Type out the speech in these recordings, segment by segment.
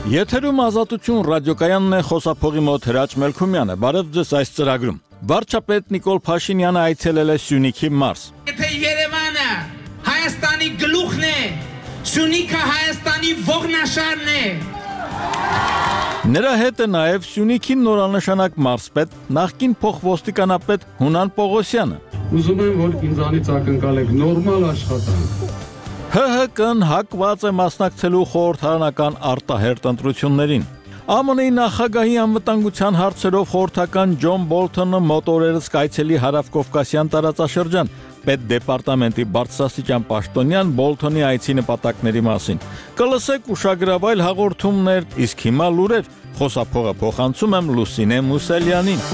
Եթերում ազատություն ռադիոկայանն է, խոսափողի մոտ Հրաչ Մելքումյանը։ Բարև ձեզ այս ծրագրում։ Վարչապետ Նիկոլ Փաշինյանը այցելել է Սյունիքի մարզ։ Եթե Երևանը Հայաստանի գլուխն է, Սյունիքը Հայաստանի ողնաշարն է։ Նրա հետ է նաև Սյունիքի նորանշանակ մարզպետ, նախկին փոխոստիկանապետ Հունան Պողոսյանը։ Ուզում եմ, որ ինձանից ակնկալեք նորմալ աշխատանք։ ՀՀԿ-ն հակված է մասնակցելու խորհրդարանական արտահերտ ընտրություններին։ ԱՄՆ-ի նախագահի անվտանգության հարցերով խորհրդական Ջոն Բոլթոնը մոտորերս կայցելի հարավկովկասյան տարածաշրջան։ Պետդեպարտամենտի բարձրաստիճան պաշտոնյան Բոլթոնի այցի նպատակների մասին։ Կլսեք ուշագրավայր հաղորդումներ, իսկ հիմա լուրեր։ Խոսափողը փոխանցում եմ Լուսինե Մուսելյանին։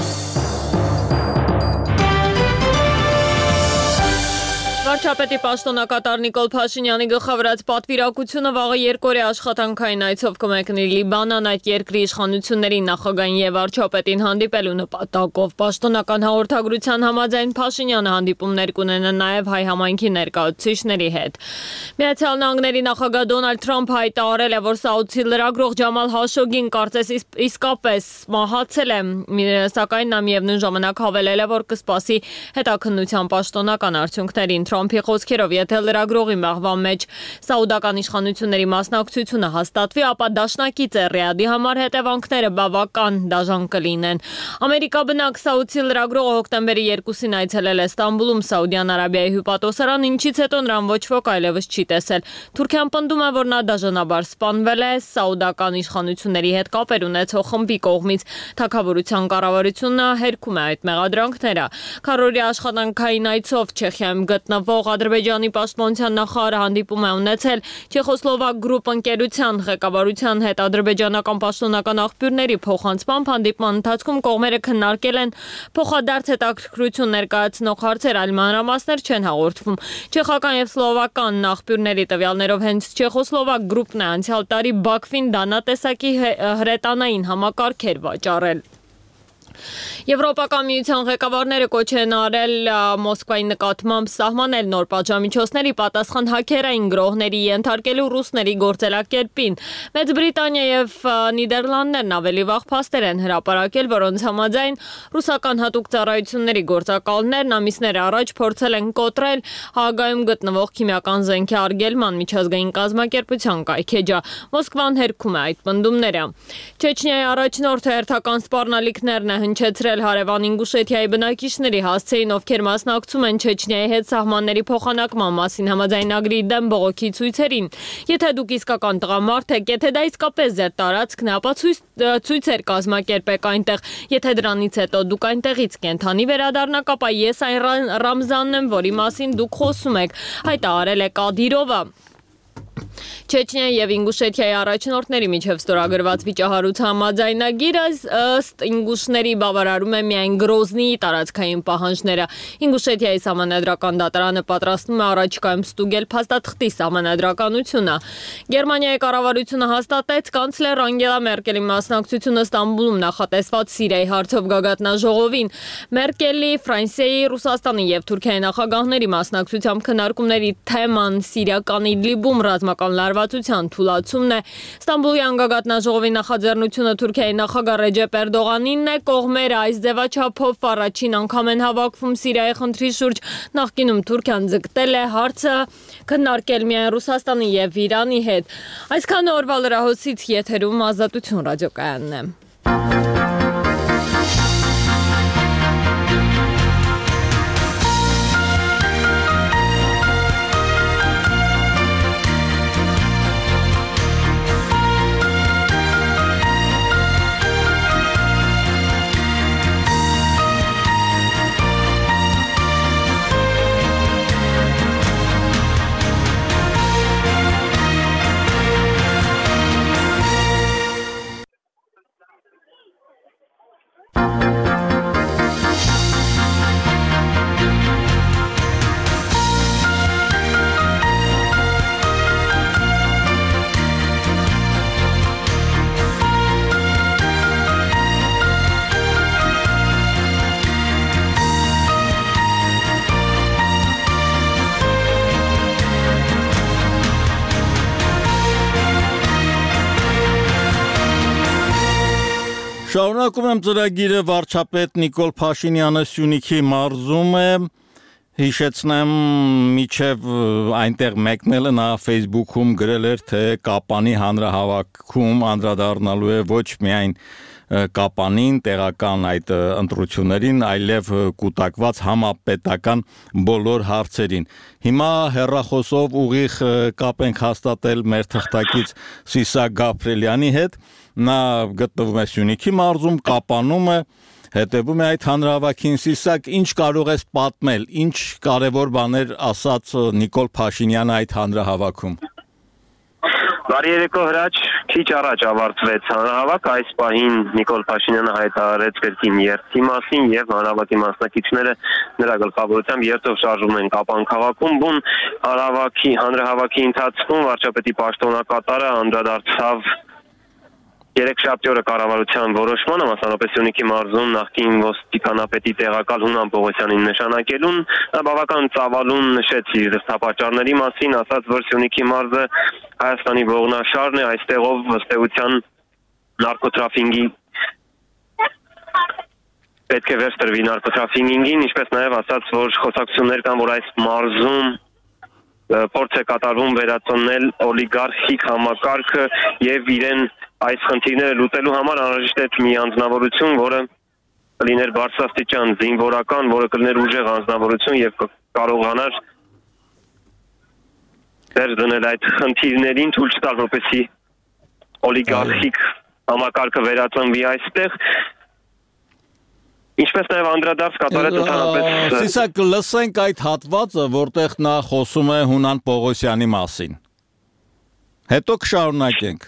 Վարչապետի պաշտոնակատար Նիկոլ Փաշինյանի գլխավորած պատվիրակությունը վաղը երկօրյա աշխատանքային այցով կմեկնի Լիբանան, այդ երկրի իշխանությունների նախագահին եւ վարչապետին հանդիպելու նպատակով։ Պաշտոնական հաղորդագրության համաձայն Փաշինյանը հանդիպումներ կունենա նաեւ հայ համայնքի ներկայացուցիչների հետ։ Միացյալ Նահանգների նախագահ Դոնալդ Թրամփը հայտարարել է, որ Սաուդի լրագրող Ջամալ Հաշոգին կարծես իսկապես մահացել է, սակայն նա միևնույն ժամանակ հավելել է, որ կսպասի հետաքննության պաշտոնական արդյունքներին։ Թրամփի խոսքերով, եթե լրագրողի մահվան մեջ սաուդական իշխանությունների մասնակցությունը հաստատվի, ապա դաշնակից է Ռիադի համար հետևանքները բավական դաժան կլինեն։ Ամերիկա բնակ Սաուդի լրագրողը հոկտեմբերի 2-ին այցելել է Ստամբուլում Սաուդյան Արաբիայի հյուպատոսարան, ինչից հետո նրան ոչ ոք այլևս չի տեսել։ Թուրքիան պնդում է, որ նա դաժանաբար սպանվել է սաուդական իշխանությունների հետ կապեր ունեցող խմբի կողմից։ Թագավորության կառավարությունը հերքում է այդ մեղադրանքները։ Քառօրյա աշխատանքային այցով Չեխիայում գտնվող Ադրբեջանի պաշտպանության նախարարը հանդիպում է ունեցել Չեխոսլովակ գրուպ ընկերության ղեկավարության հետ ադրբեջանական պաշտոնական աղբյուրների փոխանցմամբ հանդիպման ընթացքում կողմերը քննարկել են փոխադարձ հետաքրքրություն ներկայացնող հարցեր, այլ մանրամասներ չեն հաղորդվում։ Չեխական եւ սլովակական աղբյուրների տվյալներով հենց Չեխոսլովակ գրուպն է անցյալ տարի Բաքվին դանատեսակի հրետանային համակարգեր վաճառել։ Եվրոպական միության ղեկավարները կոչ են արել Մոսկվայի նկատմամբ սահմանել նոր պատժամիջոցների պատասխան հաքերային գրոհների ենթարկելու ռուսների գործելակերպին։ Մեծ Բրիտանիա եւ Նիդերլանդներն ավելի վաղ փաստեր են հրապարակել, որոնց համաձայն ռուսական հատուկ ծառայությունների գործակալներն ամիսներ առաջ փորձել են կոտրել Հաագայում գտնվող քիմիական զենքի արգելման միջազգային կազմակերպության կայքեջը։ Մոսկվան հերքում է այդ պնդումները։ Չեչնիայի առաջնորդը հերթական սպառնալիքներն է հնչեցրել հարևան Ինգուշեթիայի բնակիչների հասցեին, ովքեր մասնակցում են Չեչնիայի հետ սահմանների փոխանակման մասին համաձայնագրի դեմ բողոքի ցույցերին։ Եթե դուք իսկական տղամարդ եք, եթե դա իսկապես ձեր տարածքն է, ապա ցույցեր կազմակերպեք այնտեղ։ Եթե դրանից հետո դուք այնտեղից կենթանի վերադառնաք, ապա ես այն Ռամզանն եմ, որի մասին դուք խոսում եք, հայտարարել է Կադիրովը։ Չեչնիայի եւ Ինգուշեթիայի առաջնորդների միջև ստորագրված վիճահարույց համաձայնագիրը ըստ ինգուշների բավարարում է միայն Գրոզնիի տարածքային պահանջները։ Ինգուշեթիայի սահմանադրական դատարանը պատրաստվում է առաջիկայում ստուգել փաստաթղթի սահմանադրականությունը։ Գերմանիայի կառավարությունը հաստատեց կանցլեր Անգելա Մերկելի մասնակցությունը Ստամբուլում նախատեսված Սիրիայի հարցով գագաթնաժողովին։ Մերկելի, Ֆրանսիայի, Ռուսաստանի եւ Թուրքիայի նախագահների մասնակցությամբ քննարկումների թեման սիրիական Իդլիբում ռազմական լարվածության թուլացումն է։ Ստամբուլի անգագատնաժողովի նախաձեռնությունը Թուրքիայի նախագահ Ռեջեփ Էրդողանինն է։ Կողմերը այս ձևաչափով առաջին անգամ են հավաքվում Սիրիայի խնդրի շուրջ։ Նախկինում Թուրքիան ձգտել է հարցը քննարկել միայն Ռուսաստանի եւ Իրանի հետ։ Այսքան օրվա լրահոսից եթերում Ազատություն ռադիոկայանն է։ Շարունակում եմ ծրագիրը վարչապետ Նիկոլ Փաշինյանը Սյունիքի մարզում է հիշեցնեմ միջև այնտեղ մեկնելը նա Facebook-ում գրել էր թե Կապանի հանրահավաքում անդրադառնալու է ոչ միայն Կապանին տեղական այդ ընտրություններին, այլև կուտակված համապետական բոլոր հարցերին։ Հիմա հեռախոսով ուղիղ կապ ենք հաստատել մեր թղթակից Սիսակ Գաբրելյանի հետ, նա գտնվում է Սյունիքի մարզում, Կապանում է, հետևում է այդ հանրահավաքին։ Սիսակ, ինչ կարող ես պատմել, ինչ կարևոր բաներ ասաց Նիկոլ Փաշինյանը այդ հանրահավաքում։ Բարի երեկո Հրաչ, քիչ առաջ ավարտվեց հանրահավաք, այս պահին Նիկոլ Փաշինյանը հայտարարեց կրկին երթի մասին եւ հանրահավաքի մասնակիցները նրա գլխավորությամբ երթով շարժվում են Կապան քաղաքում, բուն հանրահավաքի ընթացքում վարչապետի պաշտոնակատարը անդրադարձավ Երեքշաբթի օրը կառավարության որոշմանը, մասնավորապես Սյունիքի մարզում նախկին ոստիկանապետի տեղակալ Հունան Պողոսյանին նշանակելուն, նա բավական ծավալուն նշեց իր դրդապատճառների մասին, ասաց, որ Սյունիքի մարզը Հայաստանի ողնաշարն է, այստեղով ըստ էության նարկոտրաֆինգի պետք է վերջ տրվի նարկոտրաֆինգին, ինչպես նաև ասաց, որ խոսակցություններ կան, որ այս մարզում փորձ է կատարվում վերածնել օլիգարխիկ համակարգը եւ իրեն այս խնդիրները լուծելու համար անհրաժեշտ է մի անձնավորություն, որը կլիներ բարձրաստիճան զինվորական, որը կլիներ ուժեղ անձնավորություն եւ կարողանար դեր դնել այդ խնդիրներին, թույլ չտալ որպեսզի օլիգարխիկ համակարգը վերածնվի այստեղ։ Ինչպես նաև անդրադարձ կատարեց ընդհանրապես Սիսակ, լսենք այդ հատվածը, որտեղ նա խոսում է Հունան Պողոսյանի մասին։ Հետո կշարունակենք։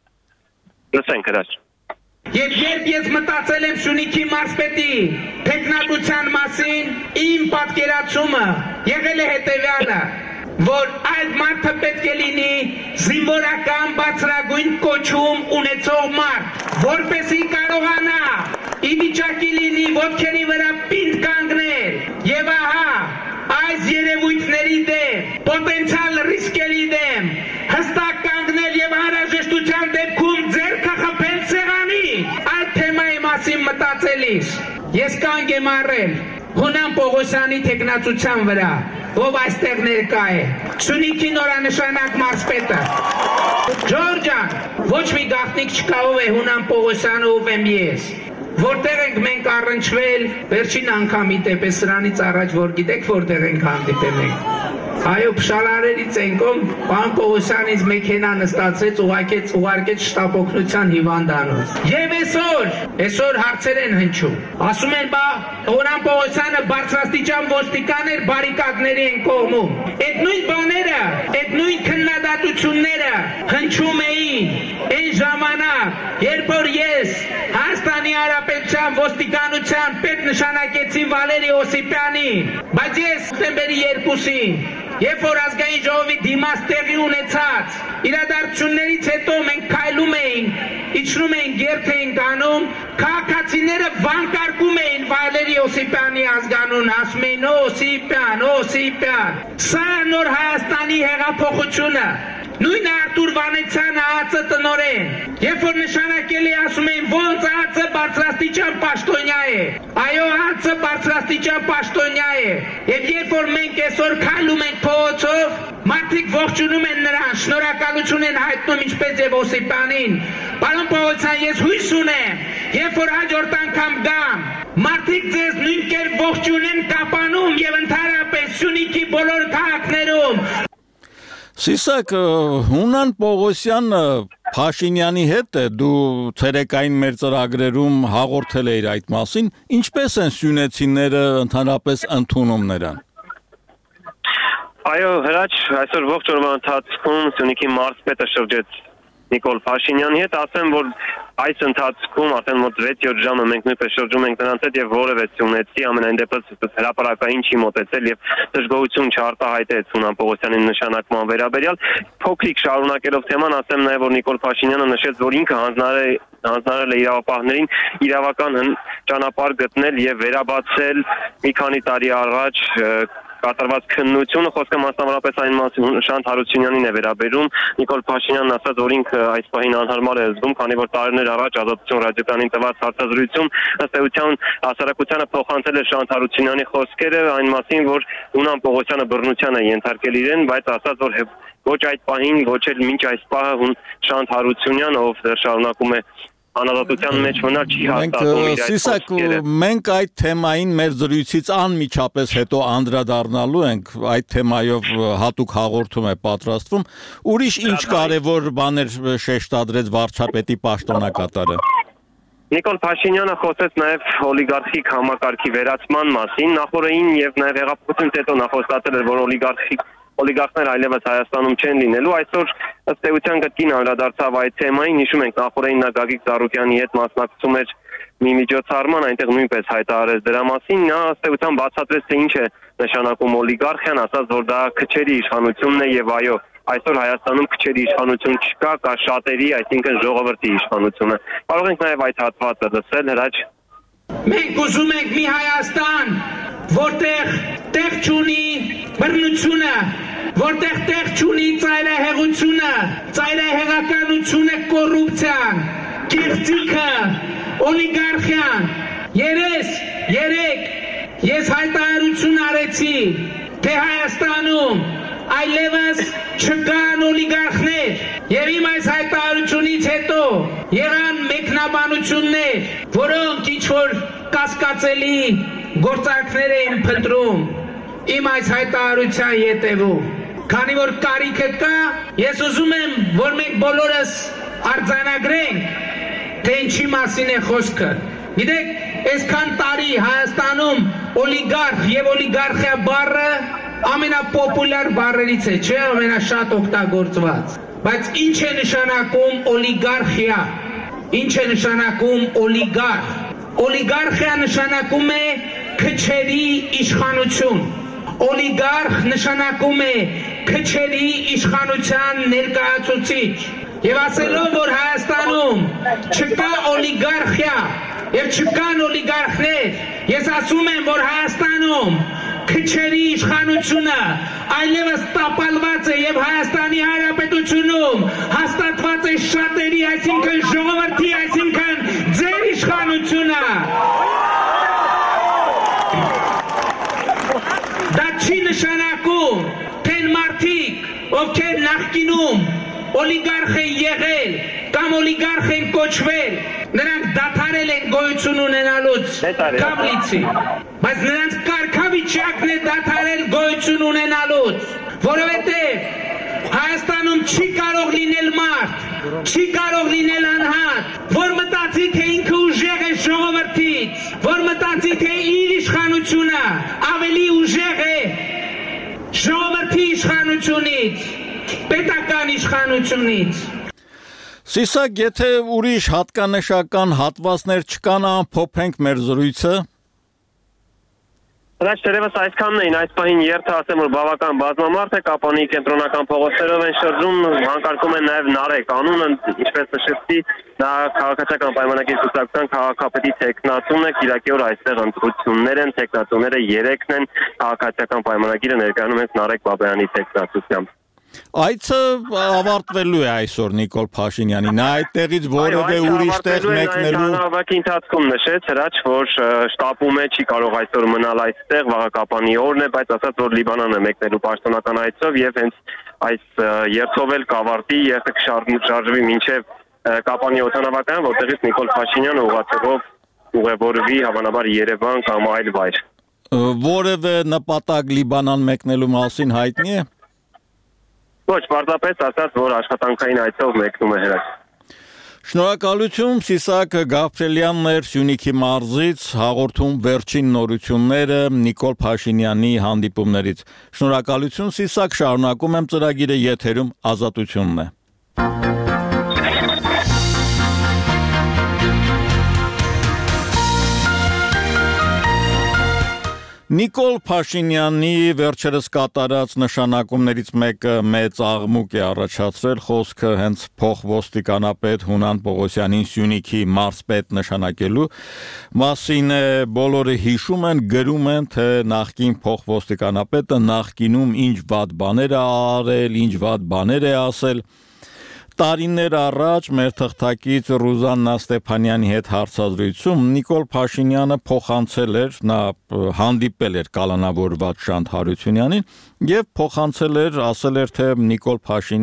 Լսենք Հրաչ։ Եվ երբ ես մտածել եմ Սյունիքի մարզպետի տեխնատության մասին, իմ պատկերացումը եղել է հետևյալը, որ այդ մարդը պետք է լինի զինվորական բարձրագույն կոչում ունեցող մարդ, որպեսզի կարողանա ի վիճակի լինի ոտքերի վրա պինդ կանգնել եւ ահա այս երևույթների դեմ, պոտենցիալ ռիսկերի դեմ հստակ կանգնել եւ անհրաժեշտության դեպքում ձեռքը խփել սեղանին։ Այդ թեմայի մասին մտածելիս ես կանգ եմ առել Հունան Պողոսյանի տեխնացության վրա, ով այստեղ ներկա է, Սյունիքի նորանշանակ մարզպետը։ Ջորջան, ոչ մի գաղտնիք չկա, ով է Հունան Պողոսյանը, ով եմ ես։ Որտեղ ենք մենք առնչվել, վերջին անգամ իտեպ սրանից առաջ որ գիտեք որտեղ ենք հանդիպել ենք։ Այո, փշալարերից ենք, պարոն Պողոսյանից մեքենա նստացրեց, ուղարկեց շտապօգնության հիվանդանոց։ Եվ այսօր հարցեր են հնչում։ Ասում են, բա Հունան Պողոսյանը բարձրաստիճան ոստիկան էր, բարիկադների են կողմում։ Այդ նույն բաները, այդ նույն քննադատությունները հնչում էին այն ժամանակ, երբ որ ես Հայաստանի Հանրապետության ոստիկանության պետ նշանակեցի Վալերի Օսիպյանին, բայց ես սեպտեմբերի 2-ին Երբ որ ազգային ժողովի դիմաց տեղի ունեցած իրադարձություններից հետո մենք քայլում էինք, իջնում էինք, երթ էինք անում, քաղաքացիները վանկարկում էին Վալերի Օսիպյանի ազգանուն, ասում էին Օսիպյան։ Սա նոր Հայաստանի հեղափոխությունը։ Նույն Արտուր Վանեցյանը ԱԱԾ տնօրեն, երբ որ նշանակել է, ասում էին ոնց ԱԱԾ բարձրաստիճան պաշտոնյա է։ Այո, ԱԱԾ բարձրաստիճան պաշտոնյա է։ Եվ երբ որ մենք այսօր քայլում ենք փողոցով, մարդիկ ողջունում են նրան, շնորհակալություն են հայտնում ինչպես եւ Օսիպյանին։ Պարոն Պողոսյան, ես հույս ունեմ, երբ որ հաջորդ անգամ գամ, մարդիկ ձեզ նույն կերպ ողջունեն Կապանում եւ ընդհանրապես Սյունիքի բոլոր քաղաքներում։ Սիսակ, Հունան Պողոսյանը Փաշինյանի հետ է, դու ցերեկային մեր ծրագրերում հաղորդել էիր այդ մասին, ինչպես են սյունեցիները ընդհանրապես ընդունում նրան։ Այո, Հրաչ, այսօր ողջ օրվա ընթացքում Սյունիքի մարզպետը շրջեց Նիկոլ Փաշինյանի հետ, ասեմ, որ այս ընթացքում արդեն մոտ 6-7 ժամը մենք նույնպես շրջում ենք նրանց հետ եւ որևէ սյունեցի ամենայն դեպս հրապարակային չի մոտեցել եւ դժգոհություն չարտահայտեց Հունան Պողոսյանի նշանակման վերաբերյալ։ Փոքրիկ շարունակելով թեման, ասեմ նաեւ, որ Նիկոլ Փաշինյանը նշեց, որ ինքը հանձնարարել է իրավապահներին իրավական ճանապարհ գտնել եւ վերաբացել մի քանի տարի առաջ կատարված քննությունը, խոսքը մասնավորապես այն մասին Շանթ Հարությունյանին է վերաբերում։ Նիկոլ Փաշինյանն ասաց, որ ինքը այս պահին անհարմար է զգում, քանի որ տարիներ առաջ Ազատություն ռադիոկայանին տված հարցազրույցում ըստ էության հասարակությանը փոխանցել է Շանթ Հարությունյանի խոսքերը այն մասին, որ Ունան Պողոսյանը բռնության է ենթարկել իրեն, բայց ասաց, որ ոչ այդ պահին, ոչ էլ մինչ այս պահը Շանթ Հարությունյանը, ով դեռ շարունակում է անազատության մեջ մնալ, չի հաստատում իր այս խոսքերը։ Մենք այդ թեմային մեր զրույցից անմիջապես հետո անդրադառնալու ենք, այդ թեմայով հատուկ հաղորդում է պատրաստվում։ Ուրիշ ինչ կարևոր բաներ շեշտադրեց վարչապետի պաշտոնակատարը։ Նիկոլ Փաշինյանը խոսեց նաև օլիգարխիկ համակարգի վերացման մասին, նախորդին եւ նաև հեղափոխությունից հետո նա խոստացել էր, որ օլիգարխներ այլևս Հայաստանում չեն լինելու, այսօր ըստ էության կրկին անդրադարձավ այդ թեմային, հիշում ենք նախորդին նա Գագիկ Ծառուկյանի հետ մասնակցում էր մի միջոցառման, այնտեղ նույնպես հայտարարեց դրա մասին, նա ըստ էության բացատրեց, թե ինչ է նշանակում օլիգարխիան, ասաց, որ դա քչերի իշխանությունն է եւ այո, այսօր Հայաստանում քչերի իշխանություն չկա, կա շատերի, այսինքն ժողովրդի իշխանությունը։ Կարող ենք նաև այդ հատվածը լսել, Հրաչ։ Մենք ուզում ենք մի Հայաստան, որտեղ տեղ չունի բռնությունը, որտեղ տեղ չունի ծայրահեղությունը, ծայրահեղականությունը, կոռուպցիան, կեղծիքը, օլիգարխիան։ Երեք ես հայտարարություն արեցի, թե Հայաստանում այլևս չկան օլիգարխներ եւ իմ այս հայտարարությունից հետո եղան մեկնաբանություններ, որոնք ինչ-որ կասկածելի գործարքներ էին փնտրում իմ այս հայտարարության ետևում։ Քանի որ կարիքը կա, ես ուզում եմ, որ մենք բոլորս արձանագրենք, թե ինչի մասին է խոսքը։ Գիտեք, այսքան տարի Հայաստանում օլիգարխ եւ օլիգարխիա բառը ամենապոպուլյար բառերից է, չէ, ամենաշատ օգտագործված։ Բայց ինչ է նշանակում օլիգարխիա, ինչ է նշանակում օլիգարխ։ Օլիգարխիա նշանակում է քչերի իշխանություն։ Օլիգարխ նշանակում է քչերի իշխանության ներկայացուցիչ։ Եվ ասելով, որ Հայաստանում չկա օլիգարխիա եւ չկան օլիգարխներ, ես ասում եմ, որ Հայաստանում քչերի իշխանությունը այլևս տապալված է եւ Հայաստանի Հանրապետությունում հաստատված է շատերի, այսինքն ժողովրդի, այսինքն ձեր իշխանությունը։ Դա չի նշանակում, թե մարդիկ, ովքեր նախկինում օլիգարխ են եղել կամ օլիգարխ են կոչվել, նրանք դադարել են գոյություն ունենալուց կապլիցի, բայց նրանց կարգավիճակն է դադարել գոյություն ունենալուց, որովհետև Հայաստանում չի կարող լինել մարդ, չի կարող լինել անհատ, որ մտածի, թե ինքը ուժեղ է ժողովրդից, որ մտածի, թե իր իշխանությունը ավելի ուժեղ է ժողովրդի իշխանությունից, պետական իշխանությունից։ Սիսակ, եթե ուրիշ հատկանշական հատվածներ չկան, ամփոփենք մեր զրույցը։ Հրաչ դերևս այսքանն էին, այս պահին երթը ասեմ, որ բավական բազմամարդ է, Կապանի կենտրոնական փողոցներով են շրջում, հանկարծում են նաև Նարեկ անունը, ինչպես նշեցի, դա քաղաքացիական պայմանագիր կուսակցության քաղաքապետի տեխնատուն է, Կիրակի օր այստեղ ընտրություններ են, տեխնատուները 3-ն են, քաղաքացիական պայմանագիրը ներկայանում է Նարեկ Բաբայանի տեխնատությամբ։ Այցը ավարտվելու է այսօր Նիկոլ Փաշինյանի, նա այդտեղից որևէ ուրիշ տեղ մեկնելու։ Հավաքի ընթացքում նշեց Հրաչ, որ շտապում է, չի կարող այսօր մնալ այստեղ, վաղը Կապանի օրն է, բայց ասաց, որ Լիբանան է մեկնելու պաշտոնական այցով եւ հենց այս երթով էլ կավարտի, երթը կշարժվի մինչեւ Կապանի օդանավակայան, որտեղից Նիկոլ Փաշինյանը ուղղաթիռով ուղևորվի հավանաբար Երևան կամ այլ վայր։ Որևէ նպատակ Լիբանան մեկնելու մասին հայտնի է։ Ոչ, պարզապես ասաց, որ աշխատանքային այցով մեկնում է Հրաչ։ Շնորհակալություն Սիսակ Գաբրելյանն էր Սյունիքի մարզից, հաղորդում վերջին նորությունները Նիկոլ Փաշինյանի հանդիպումներից։ Շնորհակալություն Սիսակ, շարունակում եմ ծրագիրը եթերում Ազատությունն է։ Նիկոլ Փաշինյանի վերջերս կատարած նշանակումներից մեկը մեծ աղմուկ է առաջացրել խոսքը հենց փոխոստիկանապետ Հունան Պողոսյանին Սյունիքի մարզպետ նշանակելու մասին է բոլորը հիշում են, գրում են, թե նախկին փոխոստիկանապետը նախկինում ինչ վատ բաներ է արել, ինչ վատ բաներ է ասել Տարիներ առաջ մեր թղթակից Ռուզաննա Ստեփանյանի հետ հարցազրույցում Նիկոլ Փաշինյանը փոխանցել էր, նա հանդիպել էր կալանավորված Շանթ Հարությունյանին եւ փոխանցել էր, ասել էր, թե Նիկոլ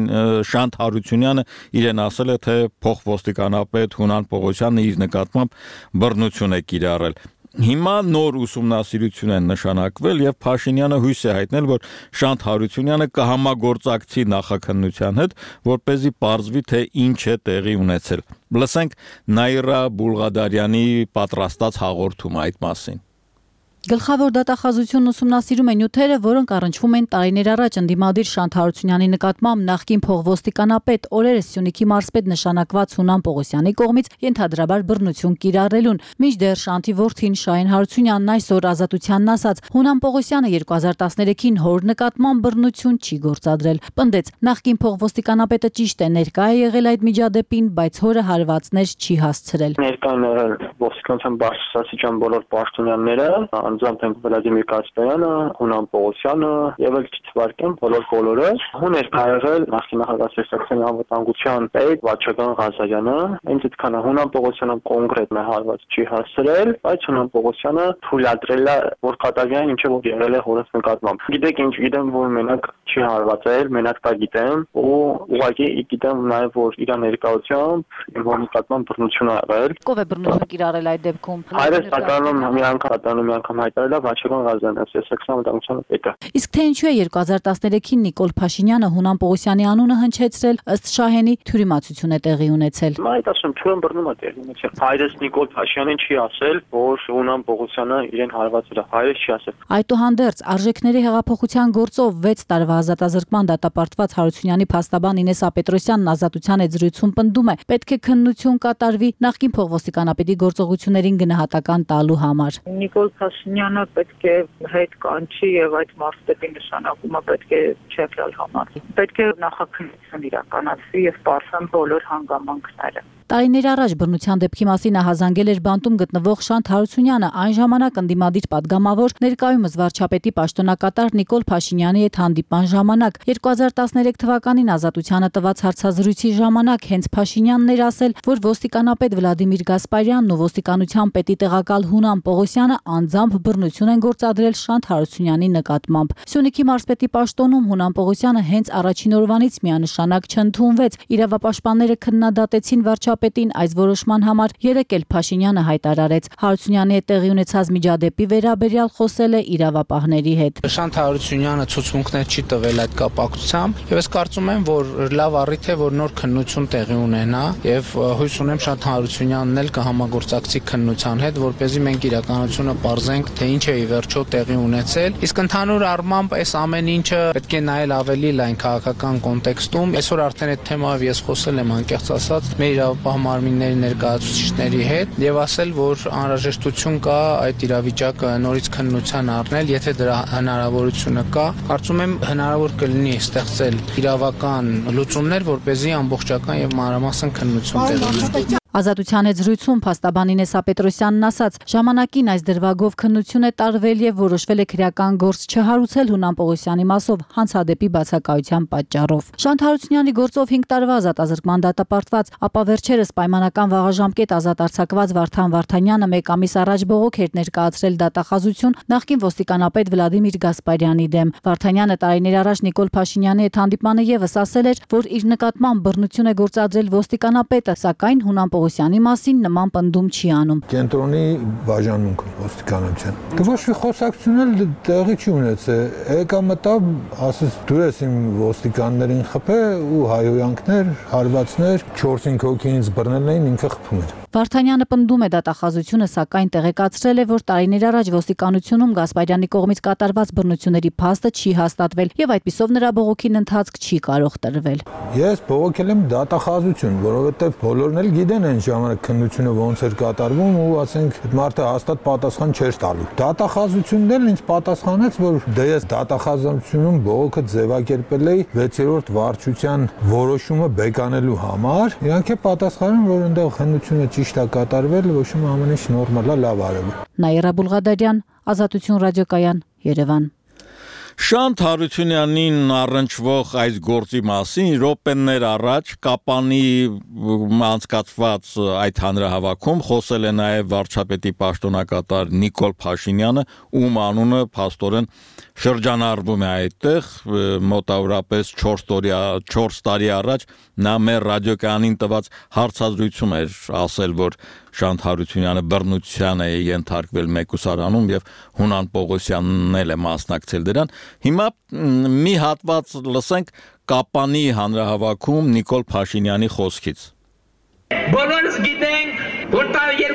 Շանթ Հարությունյանը իրեն ասել է, թե փոխոստիկանապետ Հունան Պողոսյանը իր նկատմամբ բռնություն է կիրառել Հիմա նոր ուսումնասիրություն են նշանակվել եւ Փաշինյանը հույս է հայտնել, որ Շանթ Հարությունյանը կհամագործակցի նախաքննության հետ, որպեսզի պարզվի, թե ինչ է տեղի ունեցել։ Լսենք Նաիրա Բուլղադարյանի պատրաստած հաղորդումը այդ մասին։ Գլխավոր դատախազությունն ուսումնասիրում է նյութերը, որոնք առնչվում են տարիներ առաջ ընդդիմադիր Շանթ Հարությունյանի նկատմամբ նախկին փոխոստիկանապետ օրերս Սյունիքի մարզպետ նշանակված Հունան Պողոսյանի կողմից ենթադրաբար բռնություն կիրառելուն։ Մինչդեռ Շանթի որդին Շահեն Հարությունյանն այսօր Ազատությանն ասաց, Հունան Պողոսյանը 2013-ին հոր նկատմամբ բռնություն չի գործադրել։ Պնդեց, նախկին փոխոստիկանապետը ճիշտ է ներկա է եղել այդ միջադեպին, բայց հորը հարվածներ չի հասցրել։ Ներկա են եղել ոստիկանության բարձրաստիճան բոլոր պաշտոնյաները Անձամբ ենք Վլադիմիր Կասպարյանը, Հունան Պողոսյանը եւ էլ չթվարկեմ բոլորը։ Հուներ կայացել նախկին նախագահ Սերժ անվտանգության պետ Վաչագան Ղազարյանը, այնց այդքանը Հունան Պողոսյանը կոնկրետ հարված չի հասցրել, բայց Հունան Պողոսյանը թույլատրել է, որ կատարյալ ինչը որ եղել է հորս նկատմամբ։ Գիտեք ինչ, գիտեմ, որ մենակ չի հարվածել, մենակ դա գիտեմ, ու ուղղակի գիտեմ նաեւ, որ իր ներկայությամբ իմ նկատմամբ բռնություն ա եղել։ Ով է բռնություն կիրառել այդ դեպքում։ Հայրս կատարում մի անգամ հայտարարել է Վաչագան Ղազարյանը, Սերժ անվտանգության պետը։ Իսկ թե ինչու է 2013-ին Նիկոլ Փաշինյանը Հունան Պողոսյանի անունը հնչեցրել, ըստ Շահենի թյուրիմացություն է տեղի ունեցել։ Այդ ասում թյուրն բռնում է տեղի ունեցել։ Հայրս Նիկոլ Փաշինյանին չի ասել, որ Հունան Պողոսյանը իրեն հարվածել է, հայրս չի ասել։ Այդուհանդերձ արժեքների հեղափոխության գործով 6 տարվա ազատազրկման դատապարտված Հարությունյանի փաստաբան Ինես Ապետրոսյանն Ազատության հետ զրույցում պնդում է, պետք է քննություն կատարվի նախկին փոխոստիկանապետի գործողություններին գնահատական տալու համար։ Նիկոլ Փաշինյանը պետք է հետ կանչի եւ այդ մարզպետի նշանակումը պետք է չեղյալ համար։ Պետք է նախաքննություն իրականացվի եւ պարզան բոլոր հանգամանքները։ Տարիներ առաջ բռնության դեպքի մասին ահազանգել էր բանտում գտնվող Շանթ Հարությունյանը, այն ժամանակ ընդդիմադիր падգամավոր, ներկայումս վարչապետի պաշտոնակատար Նիկոլ Փաշինյանի հետ հանդիպման ժամանակ 2013 թվականին Ազատությանը տված հարցազրույցի ժամանակ հենց Փաշինյանն էր ասել, որ ոստիկանապետ Վլադիմիր Գասպարյանն ու ոստիկանության պետի տեղակալ Հունան Պողոսյանը անձամբ բռնություն են գործադրել Շանթ Հարությունյանի նկատմամբ։ Սյունիքի մարզպետի պաշտոնում Հունան Պողոսյանը հենց առաջին օրվանից միանշանակ չընդունվեց։ Իրավապաշտպանները քննադատեցին վարչապետին այս որոշման համար, երեկ էլ Փաշինյանը հայտարարեց Հարությունյանի հետ տեղի ունեցած միջադեպի վերաբերյալ խոսել է իրավապահների հետ։ Շանթ Հարությունյանը ցուցմունքներ չի տվել այդ կապակցությամբ, եւ ես կարծում եմ, որ լավ առիթ է, որ նոր քննություն տեղի ունենա եւ հույս ունեմ Շանթ Հարությունյանն էլ կհամագործակցի քննության հետ, որպեսզի մենք իրականությունը պարզենք, թե ինչ է ի վերջո տեղի ունեցել։ Իսկ ընդհանուր առմամբ այս ամեն ինչը պետք է նայել ավելի լայն քաղաքական կոնտեքստում։ Այսօր արդեն այդ թեմայով ես խոսել եմ անկեղծ ասած մեր իրավապահ մարմինների ներկայացուցիչների հետ եւ ասել, որ անհրաժեշտություն կա այդ իրավիճակը նորից քննության առնել, եթե դրա հնարավորությունը կա։ Կարծում եմ հնարավոր կլինի ստեղծել իրավական լուծումներ, որպեսզի ամբողջական եւ մանրամասն քննություն տեղի ունենա։ Ազատության հետ զրույցում փաստաբան Ինես Ապետրոսյանն ասաց, ժամանակին այս դրվագով քննություն է տարվել եւ որոշվել է քրեական գործ չհարուցել Հունան Պողոսյանի մասով հանցադեպի բացակայության պատճառով։ Շանթ Հարությունյանի գործով 5 տարվա ազատազրկման դատապարտված, ապա վերջերս պայմանական վաղաժամկետ ազատ արձակված Վարդան Վարդանյանը մեկ ամիս առաջ բողոք էր ներկայացրել դատախազություն նախկին ոստիկանապետ Վլադիմիր Գասպարյանի դեմ։ Վարդանյանը տարիներ առաջ Նիկոլ Փաշինյանի հետ հանդիպմանը եւս ասել էր, որ իր նկատմամբ բռնություն է գործադրել ոստիկանապետը, սակայն Հունան Պողոսյանի մասին նման պնդում չի անում։ Կենտրոնի բաժանմունք ոստիկանության։ Դե ոչ մի խոսակցություն էլ տեղի չի ունեցել։ Եկա մտա, ասես դու ես իմ ոստիկաններին խփե ու հայհոյանքներ, հարվածներ, 4-5 հոգի ինձ բռնել էին, ինքը խփում էր։ Վարդանյանը պնդում է դատախազությունը, սակայն տեղեկացրել է, որ տարիներ առաջ ոստիկանությունում Գասպարյանի կողմից կատարված բռնությունների փաստը չի հաստատվել եւ այդպիսով նրա բողոքին ընթացք չի կարող տրվել։ Ես բողոքել եմ դատախազություն, որովհետեւ բոլորն էլ գիտեն այն ժամանակ քննությունը ոնց էր կատարվում ու ասենք այդ մարդը հաստատ պատասխան չէր տալու։ Դատախազությունն էլ ինձ պատասխանեց, որ դե ես դատախազությունում բողոքը ձևակերպել էի 6-րդ վարչության որոշումը բեկանելու համար։ Իրանք է պատասխանում, որ այնտեղ քննությունը ճիշտ է կատարվել, ոչ մի ամեն ինչ նորմալ է, լավ արել։ Նաիրա Բուլղադարյան, Ազատություն ռադիոկայան, Երևան։ Շանթ Հարությունյանին առնչվող այս գործի մասին րոպեներ առաջ Կապանի անցկացված այդ հանրահավաքում խոսել է նաև վարչապետի պաշտոնակատար Նիկոլ Փաշինյանը, ում անունը փաստորեն շրջանառվում է այդտեղ մոտավորապես 4 տարի առաջ նա մեր ռադիոկայանին տված հարցազրույցում էր ասել, որ Շանթ Հարությունյանը բռնության է ենթարկվել Մեկուսարանում եւ Հունան Պողոսյանն էլ է մասնակցել դրան։ Հիմա մի հատված լսենք Կապանի հանրահավաքում Նիկոլ Փաշինյանի խոսքից։ Բոլորս գիտենք, որ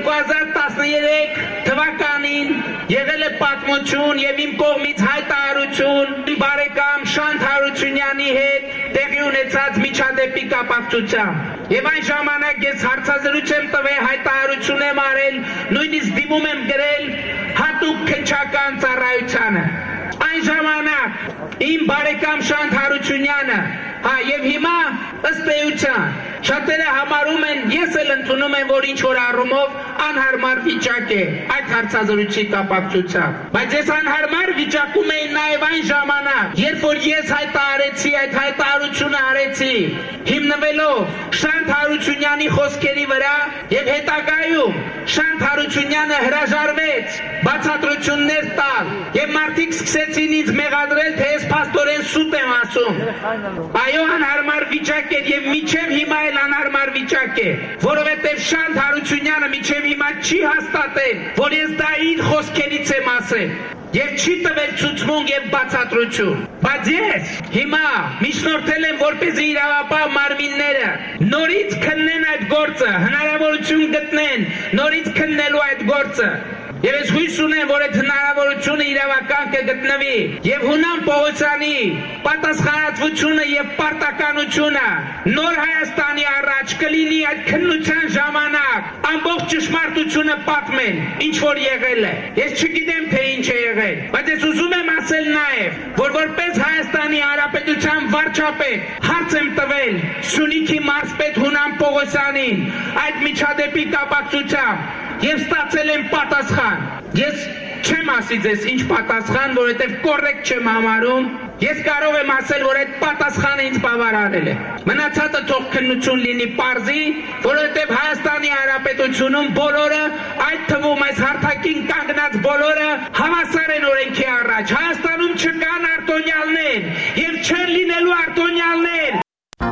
2013 թվականին եղել է պատմություն եւ իմ կողմից հայտարարություն բարեկամ Շանթ Հարությունյանի հետ տեղի ունեցած միջադեպի կապակցությամբ։ Եվ այն ժամանակ ես հարցազրույց եմ տվել, հայտարարություն եմ արել, նույնիսկ դիմում եմ գրել հատուկ քննչական ծառայությանը։ Այն ժամանակ իմ բարեկամ Շանթ Հարությունյանը, եւ հիմա ըստ էության շատերը համարում են, ես էլ ընդունում եմ, որ ինչ որ առումով անհարմար վիճակ է այդ հարցազրույցի կապակցությամբ։ Բայց ես անհարմար վիճակում էի նաև այն ժամանակ, երբ որ ես հայտարարեցի, այդ հայտարարությունը արեցի, հիմնվելով Շանթ Հարությունյանի խոսքերի վրա եւ հետագայում Շանթ Հարությունյանը հրաժարվեց բացատրություններ տալ եւ մարդիկ սկսեցին ինձ մեղադրել, թե ես փաստորեն սուտ եմ ասում։ Այո, անհարմար վիճակ է եւ միջև հիմա էլ անհարմար վիճակ է, որովհետեւ Շանթ Հարությունյանը միջև հիմա չի հաստատել, որ ես դա իր խոսքերից եմ ասել եւ չի տվել ցուցմունք եւ բացատրություն։ Բայց ես հիմա միջնորդել եմ, որպեսզի իրավապահ մարմինները նորից քննեն այդ գործը, հնարավորություն գտնեն նորից քննելու այդ գործը։ Եվ ես հույս ունեմ, որ այդ հնարավորությունը իրավական կգտնվի եւ Հունան Պողոսյանի պատասխանատվությունը եւ պարտականությունը նոր Հայաստանի առաջ կլինի այդ քննության ժամանակ ամբողջ ճշմարտությունը պատմեն, ինչ որ եղել է։ Ես չգիտեմ, թե ինչ է եղել, բայց ես ուզում եմ ասել նաեւ, որ որպես Հայաստանի Հանրապետության վարչապետ հարց եմ տվել Սյունիքի մարզպետ Հունան Պողոսյանին այդ միջադեպի կապակցությամբ եւ ստացել եմ պատասխան։ Ես չեմ ասի ձեզ ինչ պատասխան, որովհետեւ կոռեկտ չեմ համարում։ Ես կարող եմ ասել, որ այդ պատասխանը ինձ բավարարել է։ Մնացածը թող քննություն լինի պարզի, որովհետեւ Հայաստանի Հանրապետությունում բոլորը, այդ թվում այս հարթակին կանգնած բոլորը հավասար են օրենքի առաջ։ Հայաստանում չկան արտոնյալներ եւ չեն լինելու արտոնյալներ։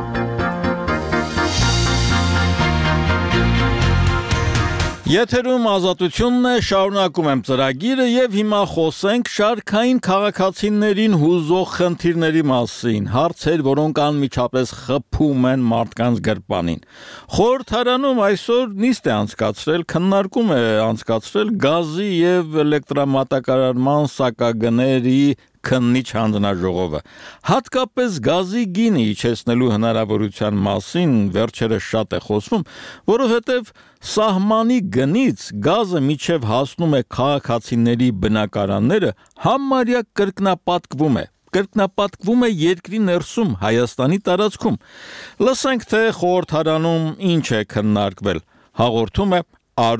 Եթերում Ազատությունն է, շարունակում եմ ծրագիրը եւ հիմա խոսենք շարքային քաղաքացիներին հուզող խնդիրների մասին, հարցեր, որոնք անմիջապես խփում են մարդկանց գրպանին։ Խորհրդարանում այսօր նիստ է անցկացրել, քննարկում է անցկացրել գազի եւ էլեկտրամատակարարման սակագների քննիչ հանձնաժողովը։ Հատկապես գազի գինը իջեցնելու հնարավորության մասին վերջերս շատ է խոսվում, որովհետև սահմանի գնից գազը միջև հասնում է քաղաքացիների բնակարանները, համարյա կրկնապատկվում է երկրի ներսում, Հայաստանի տարածքում։ Լսենք, թե խորհրդարանում ինչ է քննարկվել։ Հաղորդում է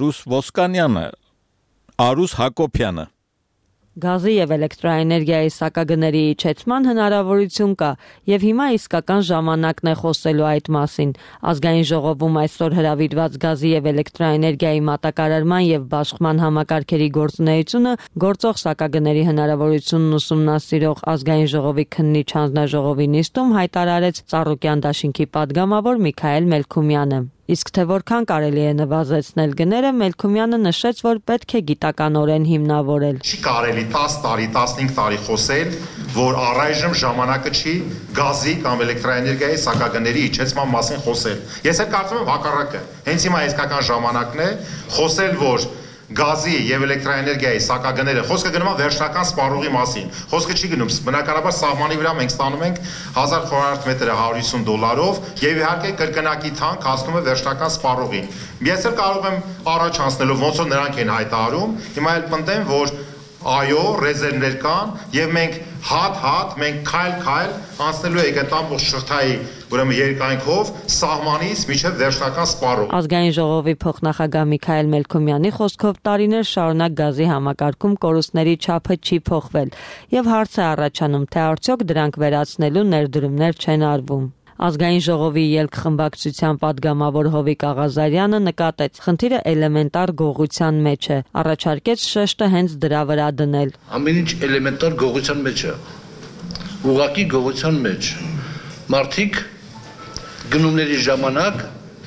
Արուս Հակոբյանը։ Գազի եւ էլեկտրաէներգիայի սակագների իջեցման հնարավորություն կա եւ հիմա իսկական ժամանակն է խոսելու այդ մասին։ Ազգային ժողովում այսօր հրավիրված գազի եւ էլեկտրաէներգիայի մատակարարման եւ բաշխման համակարգերի գործունեությունը գործող սակագների հնարավորությունն ուսումնասիրող ազգային ժողովի քննիչ հանձնաժողովի նիստում հայտարարեց Ծառուկյան դաշինքի падգամավոր Միքայել Մելքումյանը։ Իսկ թե որքան կարելի է նվազեցնել գները, Մելքումյանը նշեց, որ պետք է գիտականորեն հիմնավորել։ Չի կարելի 10 տարի, 15 տարի խոսել, որ առայժմ ժամանակը չի գազի կամ էլեկտրաէներգիայի սակագների իջեցման մասին խոսել։ Ես էլ կարծում եմ հակառակը։ Հենց հիմա իսկական ժամանակն է խոսել, որ գազի եւ էլեկտրաէներգիայի սակագները խոսքը գնում է վերջնական սպառողի մասին։ Խոսքը չի գնում, բնականաբար սահմանի վրա մենք ստանում ենք 1000 քվadrat մետրը $150 եւ իհարկե կրկնակի թանկ հասնում է վերջնական սպառողին։ Ես էլ կարող եմ առաջ անցնելով ոնց որ նրանք են հայտարարում, հիմա էլ պնդեմ, որ այո, ռեզերվներ կան եւ մենք հատ, մենք քայլ անցնելու ենք այդ ամբողջ շղթայի ուրեմն երկայնքով սահմանից մինչև վերջնական սպառող։ Ազգային ժողովի փոխնախագահ Միքայել Մելքումյանի խոսքով տարիներ շարունակ գազի համակարգում կորուստների չափը չի փոխվել եւ հարց է առաջանում, թե արդյոք դրանք վերացնելու ներդրումներ չեն արվում։ Ազգային ժողովի ելք խմբակցության падգամավոր Հովիկ Աղազարյանը նկատեց, խնդիրը էլեմենտար գողության մեջ է, առաջարկեց շեշտը հենց դրա վրա դնել։ Ամեն ինչ էլեմենտար գողության մեջ է, ուղղակի գողության մեջ։ Մարդիկ գնումների ժամանակ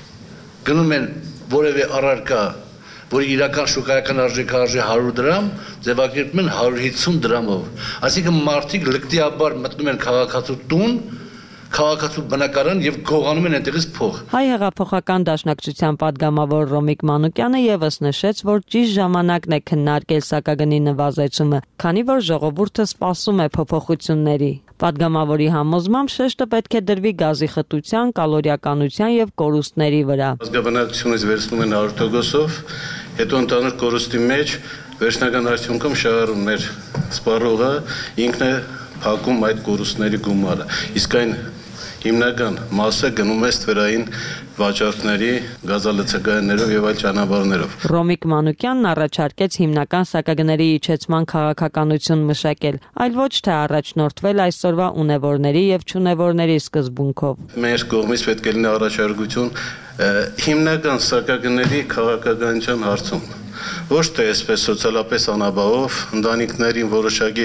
գնում են որևէ առարկա, որի իրական շուկայական արժեքը 100 դրամ, ձևակերպում են 150 դրամով։ Այսինքն մարդիկ լկտիաբար մտնում են քաղաքացու տուն, քաղաքացու բնակարան եւ գողանում են այնտեղից փող։ Հայ հեղափոխական դաշնակցության падգամավոր Ռոմիկ Մանուկյանը եւս նշեց, որ ճիշտ ժամանակն է քննարկել սակագնի նվազեցումը, քանի որ ժողովուրդը սպասում է փոփոխությունների։ Падգամավորի համոզմամբ շեշտը պետք է դրվի գազի խտության, կալորիականության եւ կորուստների վրա։ Ազգաբնակչությունից վերցնում են 100%-ով, հետո ընդհանուր կորուստի մեջ վերջնական արդյունքում շահառուն մեր սպառողը ինքն է փակում այդ կորուստների գումարը։ Իսկ այն հիմնական մասը գնում է ստվերային վաճառքների, գազալցակայաններով եւ այլ ճանապարհներով։ Ռոմիկ Մանուկյանն առաջարկեց հիմնական սակագների իջեցման քաղաքականություն մշակել, այլ ոչ թե առաջնորդվել այսօրվա ունևորների եւ չունևորների սկզբունքով։ Մեր կողմից պետք է լինի առաջարկություն հիմնական սակագների քաղաքականության հարցում։ Ոչ թե այսպես սոցիալապես անաբավով ընտանիքներին որոշակի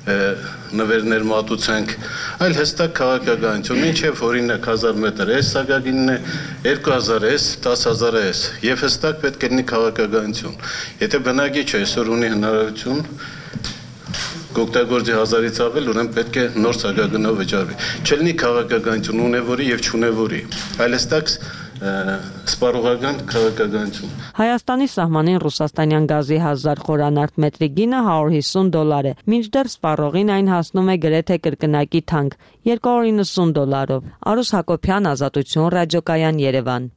նվերներ մատուցենք, այլ հստակ քաղաքականություն, մինչև օրինակ 1000 մետր էս սակագինն է, 2000 էս, 10000 էս, եւ հստակ պետք է լինի քաղաքականություն։ Եթե բնակիչ այսօր ունի հնարավորություն կօգտագործի 1000-ից ավել, ուրեմն պետք է նոր սակագնով վճարվի։ Չլինի քաղաքականություն ունևորի եւ չունևորի, այլ հստակ սպառողական քաղաքականություն։ Հայաստանի սահմանին ռուսաստանյան գազի 1000 խորանարդ մետրի գինը $150 է, մինչդեռ սպառողին այն հասնում է գրեթե կրկնակի թանկ $290-ով։ Արուս Հակոբյան, Ազատություն, ռադիոկայան, Երևան։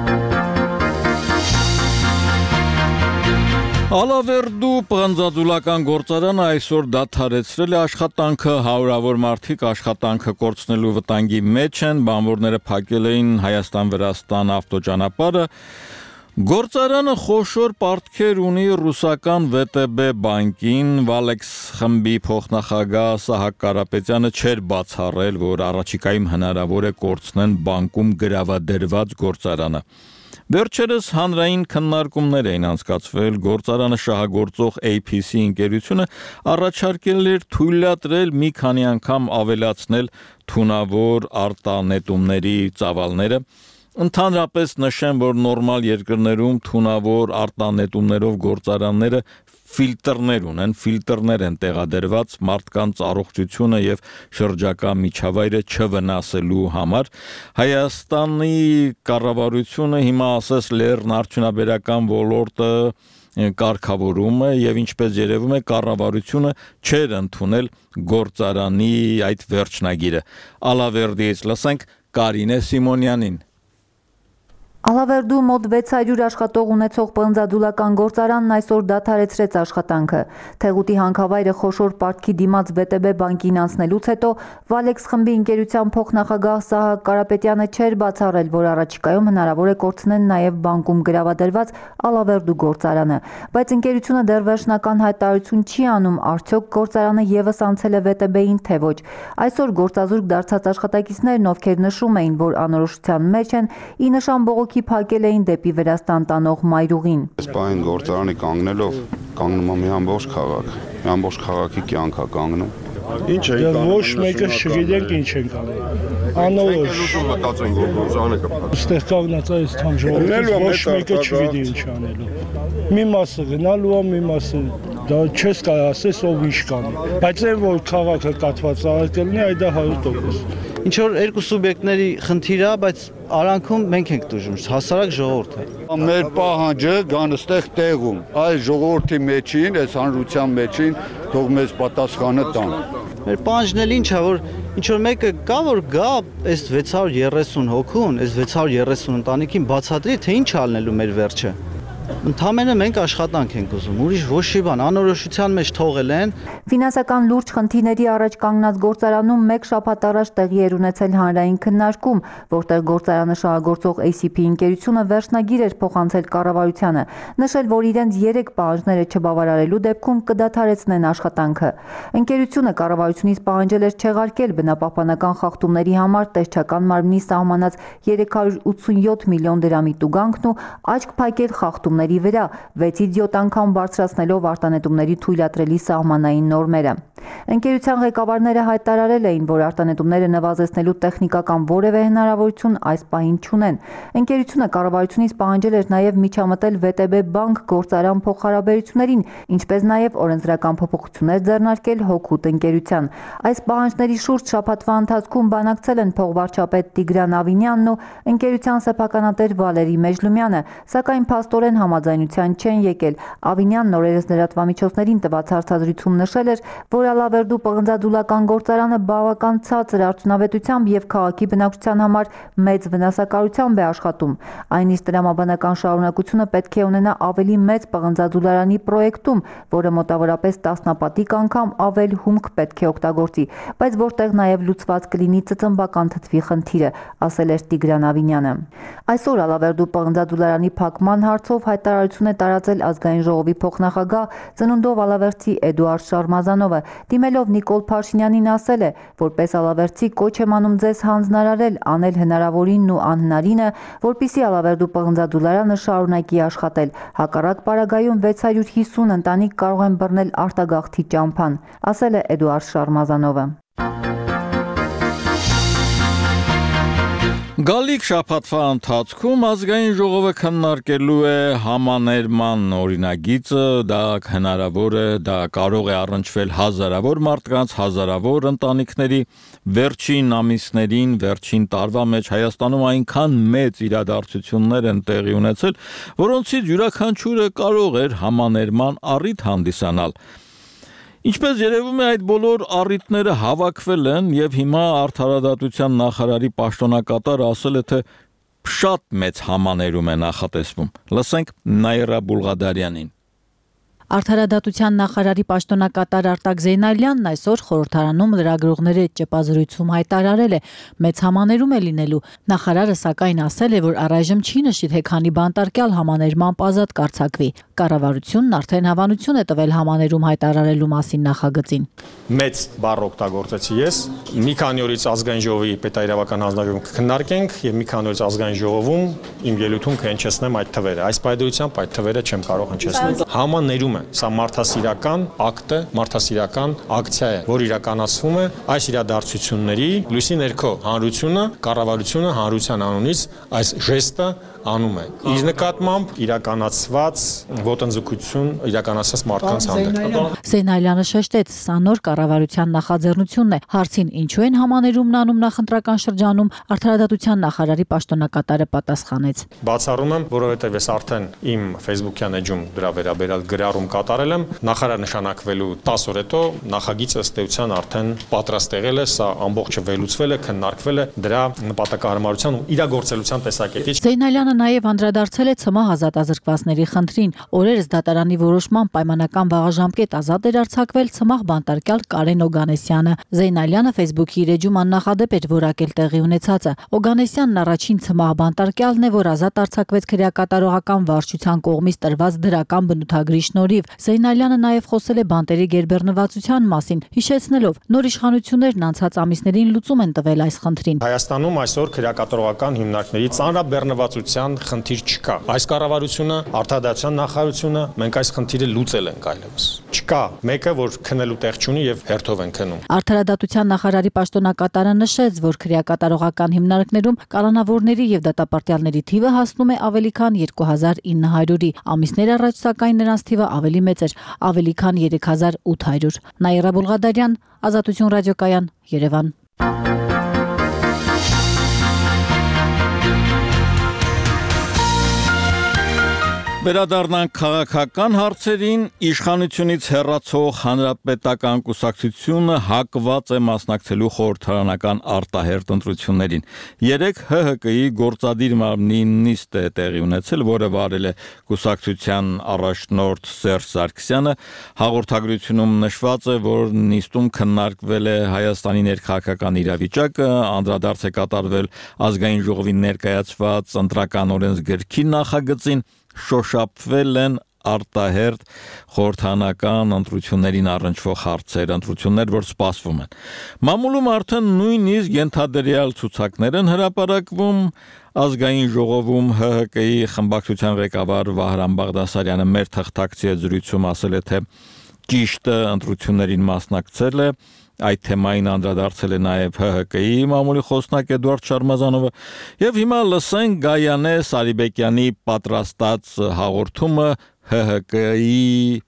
Ալավերդու պղնձաձուլական գործարանը այսօր դադարեցրել է աշխատանքը, հարյուրավոր մարդիկ աշխատանքը կորցնելու վտանգի մեջ են, բանվորները փակել էին Հայաստան-Վրաստան ավտոճանապարհը։ Գործարանը խոշոր պարտքեր ունի ռուսական VTB բանկին, Valex խմբի փոխնախագահ Սահակ Կարապետյանը չէր բացառել, որ առաջիկայում հնարավոր է կորցնեն բանկում գրավադրված գործարանը։ Վերջերս հանրային քննարկումներ էին անցկացվել, գործարանը շահագործող APC ընկերությունը առաջարկել էր թույլատրել մի քանի անգամ ավելացնել թունավոր արտանետումների ծավալները։ Ընդհանրապես նշեմ, որ նորմալ երկրներում թունավոր արտանետումներով գործարանները ֆիլտրներ ունեն, ֆիլտրներ են տեղադրված մարդկանց առողջությունը եւ շրջակա միջավայրը չվնասելու համար։ Հայաստանի կառավարությունը հիմա ասես լեռն արդյունաբերական ոլորտը կարգավորում է եւ ինչպես երևում է կառավարությունը չէր ընդունել գործարանի այդ վերջնագիրը։ Ալավերդիից լսենք Կարինե Սիմոնյանին։ Ալավերդու մոտ 600 աշխատող ունեցող պղնձաձուլական գործարանն այսօր դադարեցրեց աշխատանքը։ Թեղուտի հանքավայրը խոշոր պարտքի դիմաց VTB բանկին անցնելուց հետո Valex խմբի ընկերության փոխնախագահ Սահակ Կարապետյանը չէր բացառել, որ առաջիկայում հնարավոր է կորցնեն նաև բանկում գրավադրված Ալավերդու գործարանը, բայց ընկերությունը դեռ վերջնական հայտարարություն չի անում, արդյոք գործարանը եւս անցել է VTB-ին թե ոչ։ Այսօր գործազուրկ դարձած աշխատակիցներն, ովքեր նշում էին, որ անորոշության մեջ են, ի նշան բողոքի փակել էին դեպի Վրաստան տանող մայրուղին։ Այս գործարանի կանգնելով կանգնում է մի ամբողջ քաղաք, մի ամբողջ քաղաքի կյանք է կանգնում։ Ինչ է անում։ Ոչ մեկը չգիտենք ինչ ենք անում։ Անորոշ։ Մտածենք որ գործանը կփակ։ Այստեղ կանգնած այս թամ ժողովուրդը ոչ մեկը չգիտի ինչ անելու։ Մի մասը գնալու է, մի մասը դա չես կարող ասես ով ինչ կանի։ Բայց այն որ քաղաքը կատված արկելնի, այդ դա 100%։ Ինչ որ երկու սուբյեկտների խնդիր է, բայց արանքում մենք ենք դժում, հասարակ ժողովուրդը։ Մեր պահանջը գան այստեղ տեղում, այս ժողովրդի մեջին, այս հանրության մեջին թող մեզ պատասխանը տան։ Մեր պահանջն էլ ինչ է, որ ինչ որ մեկը կա, որ գա այս 630 հոգուն, այս 630 ընտանիքին բացատրի, թե ինչ ալնելու մեր վերջը։ Ընդամենը մենք աշխատանք ենք ուզում, ուրիշ ոչ մի բան, անորոշության մեջ թողել են։ Ֆինանսական լուրջ խնդիրների առաջ կանգնած գործարանում մեկ շաբաթ առաջ տեղի էր ունեցել հանրային քննարկում, որտեղ գործարանը շահագործող ACP ընկերությունը վերջնագիր էր փոխանցել կառավարությանը, նշել, որ իրենց 3 պահանջները չբավարարելու դեպքում կդադարեցնեն աշխատանքը։ Ընկերությունը կառավարությունից պահանջել էր չեղարկել բնապահպանական խախտումների համար տեսչական մարմնի սահմանած 387 միլիոն դրամի տուգանքն ու աչք փակել խախտումների վրա 6-ից 7 անգամ բարձրացնելով արտանետումների թույլատրելի սահմանային նորմերը։ Ընկերության ղեկավարները հայտարարել էին, որ արտանետումները նվազեցնելու տեխնիկական որևէ հնարավորություն այս պահին չունեն։ Ընկերությունը կառավարությունից պահանջել էր նաև միջամտել VTB բանկ գործարան փոխհարաբերություններին, ինչպես նաև օրենսդրական փոփոխություններ ձեռնարկել հօգուտ ընկերության։ Այս պահանջների շուրջ շաբաթվա ընթացքում բանակցել են փոխվարչապետ Տիգրան Ավինյանն ու ընկերության սեփականատեր Վալերի Մեջլումյանը, սակայն փաստորեն համաձայնության չեն եկել։ Ավինյանն օրերս լրատվամիջոցներին տված հարցազրույցում նշել էր, որ Ալավերդու պղնձադուլական գործարանը բավական ցածր արդյունավետությամբ եւ քաղաքի բնակչության համար մեծ վնասակարությամբ է աշխատում։ Այնիշ տրամաբանական շարունակությունը պետք է ունենա ավելի մեծ պղնձադուլարանի պրոյեկտում, որը մոտավորապես տասնապատիկ անգամ ավել հումք պետք է օգտագործի, բայց որտեղ նաեւ լուծված կլինի ծծմբական թթվի խնդիրը, ասել էր Տիգրան Ավինյանը։ Այսօր Ալավերդու պղնձադուլարանի փակման հարցով հայտարարություն է տարածել ազգային ժողովի փոխնախագահ ծնունդով Ալավերդի Էդուարդ Շարմազանովը, դիմելով Նիկոլ Փաշինյանին ասել է, որպես Ալավերդցի կոչ եմ անում ձեզ հանձնարարել անել հնարավորինն ու անհնարինը, որպիսի Ալավերդու պղնձադուլարանը շարունակի աշխատել։ Հակառակ պարագայում 650 ընտանիք կարող են բռնել արտագաղթի ճամփան, ասել է Էդուարդ Շարմազանովը։ Գալիք շաբաթվա ընթացքում ազգային ժողովը քննարկելու է համաներման օրինագիծը, դա հնարավոր է, դա կարող է առնչվել հազարավոր մարդկանց, հազարավոր ընտանիքների, վերջին ամիսներին, վերջին տարվա մեջ Հայաստանում այնքան մեծ իրադարձություններ են տեղի ունեցել, որոնցից յուրաքանչյուրը կարող էր համաներման առիթ հանդիսանալ։ Ինչպես երևում է, այդ բոլոր առիթները հավաքվել են եւ հիմա Արդարադատության նախարարի պաշտոնակատար ասել է, թե շատ մեծ համաներում է նախատեսվում։ Լսենք Նաիրա Բուլղադարյանին։ Արդարադատության նախարարի պաշտոնակատար Արտակ Զեյնալյանն այսօր խորհրդարանում լրագրողների հետ ճեպազրույցում հայտարարել է, մեծ համաներում է լինելու։ Նախարարը սակայն ասել է, որ առայժմ չի նշի, թե քանի բանտարկյալ համաներմամբ ազատ կարձակվի։ Կառավարությունն արդեն հավանություն է տվել համաներում հայտարարելու մասին նախագծին։ Մեծ բառ օգտագործեցի ես։ Մի քանի օրից ազգային ժողովի պետաիրավական հանձնաժողովում կքննարկենք եւ մի քանի օրից ազգային ժողովում իմ ելույթում կհնչեցնեմ այդ թվերը։ Այս պայմանությամբ այդ թվերը չեմ կարող հնչեցնել։ Համաներում է, սա մարդասիրական ակտ է, մարդասիրական ակցիա է, որ իրականացվում է այս իրադարձությունների լույսի ներքո։ Հանրությունը, կառավարությունը հանրության անունից այս ժեստը անում է։ Իր նկատմամբ իրականացված ոտնձգություն իրականացած մարդկանց հանդեպ։ Զեյնալյանը շեշտեց, սա նոր կառավարության նախաձեռնությունն է։ Հարցին ինչու են համաներումն անում նախընտրական շրջանում, Արդարադատության նախարարի պաշտոնակատարը պատասխանեց։ Բացառում եմ, որովհետև ես արդեն իմ Facebook-յան էջում դրա վերաբերյալ գրառում կատարել եմ, նախարար նշանակվելու 10 օր հետո նախագիծը ըստ էության արդեն պատրաստ եղել է, սա ամբողջը վերլուծվել է, քննարկվել է դրա նպատակահարմարության ու իրագործելիության տեսակետից։ Զեյնալյանը նաև անդրադարձել է ՑՄՀ ազատազրկվածների խնդրին։ Օրերս դատարանի որոշման պայմանական վաղաժամկետ ազատ էր արձակվել ՑՄՀ բանտարկյալ Կարեն Օգանեսյանը։ Զեյնալյանը Facebook-ի իր էջում աննախադեպ էր որակել տեղի ունեցածը։ Օգանեսյանն առաջին ՑՄՀ բանտարկյալն է, որ ազատ արձակվեց քրեակատարողական վարչության կողմից տրված դրական բնութագրի շնորհիվ։ շրջանառթիվ Զեյնալյանը նաև խոսել է բանտերի գերբեռնվածության մասին, հիշեցնելով նոր իշխանություններն անցած ամիսներին լուծում են տվել այս խնդրին։ Հայաստանում այսօր քրեակատարողական հիմնարկների ծանրաբեռնվածության խնդիր չկա։ Այս կառավարությունը, արտադրության նախարարությունը մենք այս խնդիրը լուծել ենք այլևս։ Չկա մեկը, որ քնելու տեղ չունի եւ հերթով են քնում։ Արդարադատության նախարարի պաշտոնակատարը նշեց, որ քրեակատարողական հիմնարկներում կալանավորների եւ դատապարտյալների թիվը հասնում է ավելի քան 2900-ի։ Ամիսներ առաջ սակայն նրանց թիվը ավելի մեծ էր, ավելի քան 3800։ Նաիրա Բուլղադարյան, Ազատություն ռադիոկայան, Երևան։ Վերադառնանք քաղաքական հարցերին, իշխանությունից հեռացող հանրապետական կուսակցությունը հակված է մասնակցելու խորհրդարանական արտահերթ ընտրություններին։ Երեկ ՀՀԿ-ի գործադիր մարմնի նիստ է տեղի ունեցել, որը վարել է կուսակցության առաջնորդ Սերժ Սարգսյանը։ Հաղորդագրությունում նշված է, որ նիստում քննարկվել է Հայաստանի ներքաղաքական իրավիճակը, անդրադարձ է կատարվել ազգային ժողովին ներկայացված ընտրական օրենսգրքի նախագծին, շոշափվել են արտահերթ խորհրդարանական ընտրություններին առնչվող հարցեր, ընտրություններ, որ սպասվում են։ Մամուլում արդեն նույնիսկ ենթադրյալ ցուցակներ են հրապարակվում, ազգային ժողովում ՀՀԿ-ի խմբակցության ղեկավար Վահրամ Բաղդասարյանը մեր թղթակցի զրույցում ասել է, թե ճիշտ ընտրություններին մասնակցել է։ Այդ թեմային անդրադարձել է նաև ՀՀԿ-ի մամուլի խոսնակ Էդուարդ Շարմազանովը, եւ հիմա լսենք Գայանե Սարիբեկյանի պատրաստած հաղորդումը ՀՀԿ-ի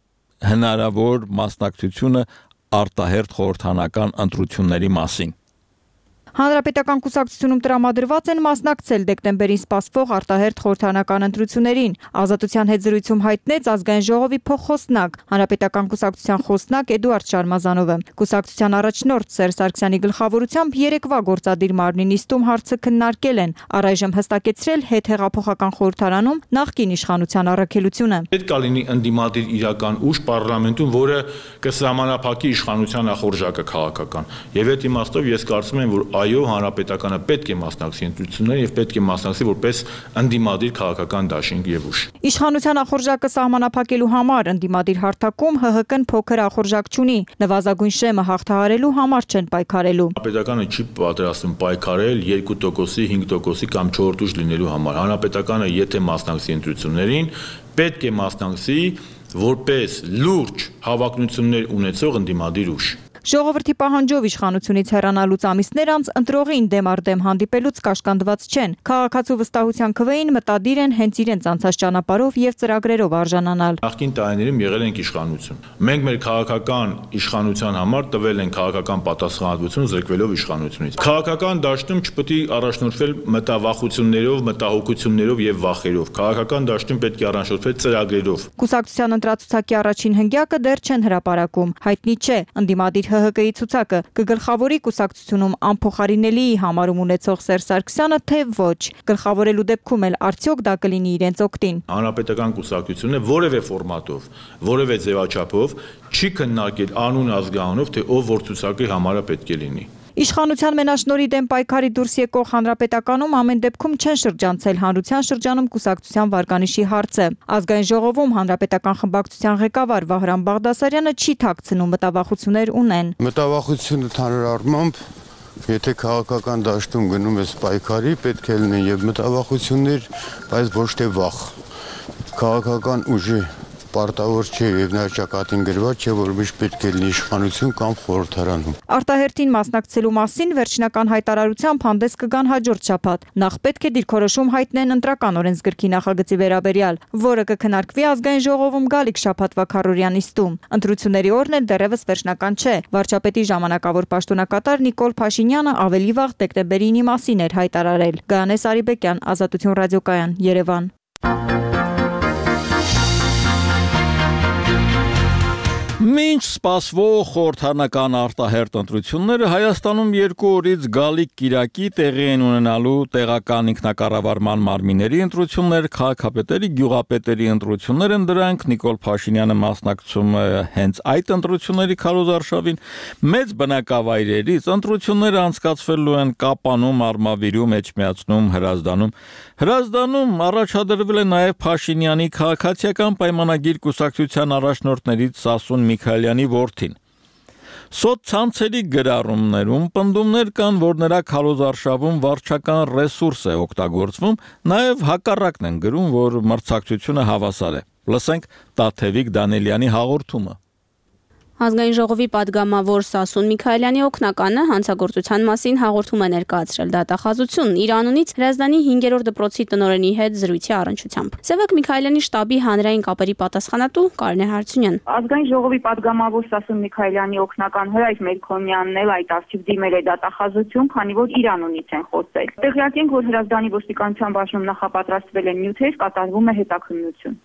հնարավոր մասնակցությունը արտահերթ խորհրդարանական ընտրությունների մասին։ Հանրապետական կուսակցությունում տրամադրված են մասնակցել դեկտեմբերին սպասվող արտահերթ խորհրդարանական ընտրություններին։ Ազատության հետ զրույցում հայտնեց ազգային ժողովի փոխխոսնակ, հանրապետական կուսակցության խոսնակ Էդուարդ Շարմազանովը։ Կուսակցության առաջնորդ Սերժ Սարգսյանի գլխավորությամբ երեկվա գործադիր մարմնի նիստում հարցը քննարկել են, առայժմ հստակեցրել հետհեղափոխական խորհրդարանում նախկին իշխանության առաքելությունը։ Պետք է լինի ընդդիմադիր իրական ուժ պարլամենտում, որը կսահմանափակի իշխանության նախորժակը քաղաքական։ Եվ այդ իմաստով ես կարծում եմ, որ այո, հանրապետականը պետք է մասնակցի ընտրություններին եւ պետք է մասնակցի որպես ընդդիմադիր քաղաքական դաշինք եւ ուժ։ Իշխանության ախորժակը սահմանափակելու համար ընդդիմադիր հարթակում ՀՀԿ-ն փոքր ախորժակ չունի, նվազագույն շեմը հաղթահարելու համար չեն պայքարելու։ Հանրապետականը չի պատրաստվում պայքարել 2%-ի, 5%-ի կամ 4% ուժ լինելու համար։ Հանրապետականը եթե մասնակցի ընտրություններին, պետք է մասնակցի որպես լուրջ հավակնություններ ունեցող ընդդիմադիր ուժ։ Ժողովրդի պահանջով իշխանությունից հեռանալուց ամիսներ անց ընտրողին դեմ առ դեմ հանդիպելուց կաշկանդված չեն։ Քաղաքացու վստահության քվեին մտադիր են հենց իրենց անցած ճանապարհով եւ ծրագրերով արժանանալ։ Նախկին տարիներում եղել ենք իշխանություն։ Մենք մեր քաղաքական իշխանության համար տվել ենք քաղաքական պատասխանատվություն զրկվելով իշխանությունից։ Քաղաքական դաշտում չպետք է առաջնորդվել մտավախություններով, մտահոգություններով եւ վախերով։ Քաղաքական դաշտում պետք է առաջնորդվել ծրագրերով։ Կուսակցության ընտրացուցակի առաջին հնգյակը դեռ չեն հրապարակում։ Հայտնի չէ, ընդդիմադիր ՀՀԿ-ի ցուցակը կգլխավորի կուսակցությունում անփոխարինելի համարում ունեցող Սերժ Սարգսյանը, թե ոչ։ Գլխավորելու դեպքում էլ արդյոք դա կլինի իրենց օգտին։ Հանրապետական կուսակցությունը որևէ ֆորմատով, որևէ ձևաչափով չի քննարկել անուն ազգանունով, թե ով որ ցուցակի համարը պետք է լինի։ Իշխանության մենաշնորհի դեմ պայքարի դուրս եկող հանրապետականում ամեն դեպքում չեն շրջանցել հանրության շրջանում կուսակցության վարկանիշի հարցը։ Ազգային ժողովում հանրապետական խմբակցության ղեկավար Վահրամ Բաղդասարյանը չի թաքցնում մտավախություններ ունեն։ Մտավախությունը ընդհանուր առմամբ, եթե քաղաքական դաշտում գնում ես պայքարի, պետք է լինեն եւ մտավախություններ, բայց ոչ թե վախ։ Քաղաքական ուժի պարտավոր չէ եւ նա ճակատին գրված չէ, որ միշտ պետք է լինի իշխանություն կամ խորհրդարանում։ Արտահերթին մասնակցելու մասին վերջնական հայտարարությամբ հանդես կգան հաջորդ շաբաթ։ Նախ պետք է դիրքորոշում հայտնեն ընտրական օրենսգրքի նախագծի վերաբերյալ, որը կքննարկվի ազգային ժողովում գալիք շաբաթվա քառօրյա նիստում։ Ընտրությունների օրն էլ դեռևս վերջնական չէ։ Վարչապետի ժամանակավոր պաշտոնակատար Նիկոլ Փաշինյանը ավելի վաղ դեկտեմբերի 9-ի մասին էր հայտարարել։ Գայանե Սարիբեկյան, Ազատություն ռադիոկայան, Երևան։ Մինչ սպասվող խորհրդանական արտահերտ ընտրությունները Հայաստանում 2 օրից գալիք կիրակի տեղի են ունենալու տեղական ինքնակառավարման մարմինների ընտրություններ, քաղաքապետերի, գյուղապետերի ընտրություններ են դրանք, Նիկոլ Փաշինյանը մասնակցում է հենց այդ ընտրությունների քարոզարշավին, մեծ բնակավայրերից ընտրությունները անցկացվելու են Կապանում, Արմավիրում, Էջմիածնում, Հրազդանում առաջադրվել է նաև Փաշինյանի քաղաքացիական պայմանագիր կուսակցության առաջնորդներից Սասուն Միքայելյանի որդին։ Սոցցանցերի գրառումներում պնդումներ կան, որ նրա քարոզարշավում վարչական ռեսուրս է օգտագործվում, նաև հակառակն են գրում, որ մրցակցությունը հավասար է։ Լսենք Տաթևիկ Դանիելյանի հաղորդումը։ Ազգային ժողովի падգամավոր Սասուն Միքայելյանի օգնականը հանցագործության մասին հաղորդում է ներկայացրել դատախազություն իր անունից Հրազդանի 5-րդ դպրոցի տնօրենի հետ զրույցի առնչությամբ։ Սևակ Միքայելյանի շտաբի հանրային կապերի պատասխանատու Կարինե Հարությունյան։ Ազգային ժողովի падգամավոր Սասուն Միքայելյանի օգնական Հրայր Մելքոնյանն էլ այդ արդյունք դիմել է դատախազություն, քանի որ իր անունից են խոսել։ Տեղյակ ենք, որ Հրազդանի ոստիկանության բաժնում նախապատրաստվել են նյութեր, կատարվում է հետաքննություն։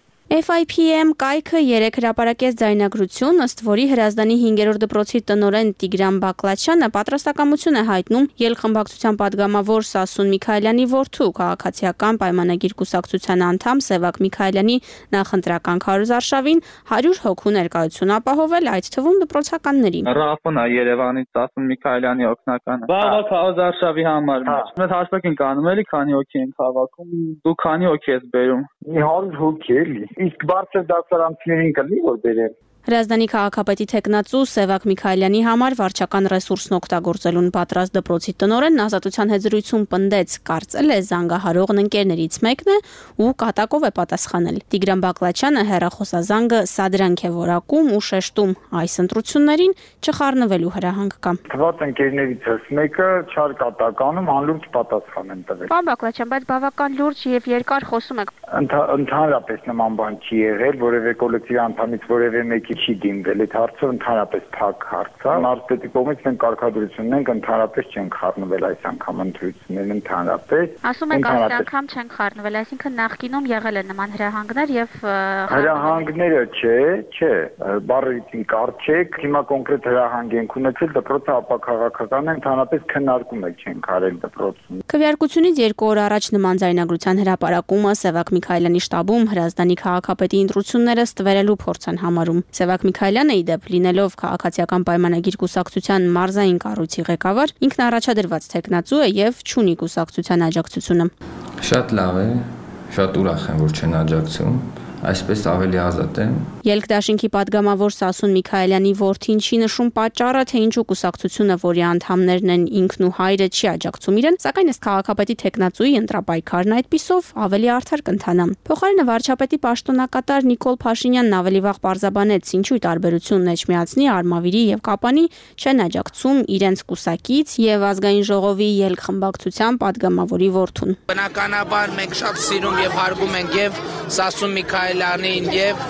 FIPM կայքը 3 հրապարակեց ձայնագրություն, ըստ որի Հրազդանի 5-րդ դպրոցի տնօրեն Տիգրան Բակլաչյանը պատրաստակամություն է հայտնում ելխմբակցության падգամավոր Սասուն Միքայելյանի որդու քաղաքացիական պայմանագիր կուսակցության անդամ Սևակ Միքայելյանի նախընտրական քարոզարշավին 100 հոգու ներկայություն ապահովել, այդ թվում դպրոցականների։ Ռաֆոնա Երևանից Սասուն Միքայելյանի օգնականը։ Բաղա քարոզարշավի համար։ Մենք հաշվեք ենք անում էլի, քանի հոգի ենք հավաքում։ Դու քանի հոգի ես բերում։ 100 հոգի էլի։ Իսկ բարձր դասարանցիներին կլինի որ բերել։ Հրազդանի քաղաքապետի թեկնածու Սևակ Միքայելյանի համար վարչական ռեսուրսն օգտագործելուն պատրաստ դպրոցի տնօրենն ազատության հետ զրույցում պնդեց, կարծել է զանգահարողն ընկերներից մեկն է ու կատակով է պատասխանել։ Տիգրան Բակլաչյանը հեռախոսազանգը սադրանք է որակում ու շեշտում այս ընտրություններին չխառնվելու հրահանգ կա։ Թվաց ընկերներիցս մեկը չար կատականում անլուրջ պատասխան են տվել։ Պարոն Բակլաչյան, բայց բավական լուրջ եւ երկար խոսում եք։ Ընդհանրապես նման բան չի եղել, որևէ կոլեկտիվ անդամից որևէ մեկի չի դիմվել, այդ հարցը ընդհանրապես փակ հարց է։ Մարզպետի կողմից մենք կարգադրություն ունենք, ընդհանրապես չենք խառնվել այս անգամ ընտրություններին ընդհանրապես։ Ասում եք այս անգամ չենք խառնվել, այսինքն նախկինում եղել են նման հրահանգներ եւ հրահանգները չէ, բառերին կարճեք, հիմա կոնկրետ հրահանգ ենք ունեցել, դպրոցը ապաքաղաքական է, ընդհանրապես քննարկում էլ չենք արել դպրոցում։ Քվեարկությունից 2 օր առաջ նման ձայնագրության հրապարակումը Սևակ Միքայելյանի շտաբում Հրազդանի քաղաքապետի ընտրությունները ստվերելու փորձ են համարում։ Սևակ Միքայելյանը ի դեպ լինելով քաղաքացիական պայմանագիր կուսակցության մարզային կառույցի ղեկավար, ինքն առաջադրված թեկնածու է եւ չունի կուսակցության աջակցությունը։ Շատ լավ է, շատ ուրախ եմ, որ չեն աջակցում, այսպես ավելի ազատ եմ։ Ելքդաշինքի падգամավոր Սասուն Միքայելյանի որդին չի նշում պատճառը, թե ինչու կուսակցությունը, որի անդամներն են ինքն ու հայրը, չի աջակցում իրեն, սակայն ըստ քաղաքապետի թեկնածուի ընտրապայքարն այդպիսով ավելի արդար կընթանա։ Փոխարենը վարչապետի պաշտոնակատար Նիկոլ Փաշինյանն ավելի վաղ պարզաբանեց, ինչու տարբերությունն Էջմիածնի, Արմավիրի եւ Կապանի չեն աջակցում իրենց կուսակից եւ ազգային ժողովի ելքխմբակցության падգամավորի որդուն։ Բնականաբար մենք շատ սիրում եւ հարգում ենք եւ Սասուն Միքայելյանին եւ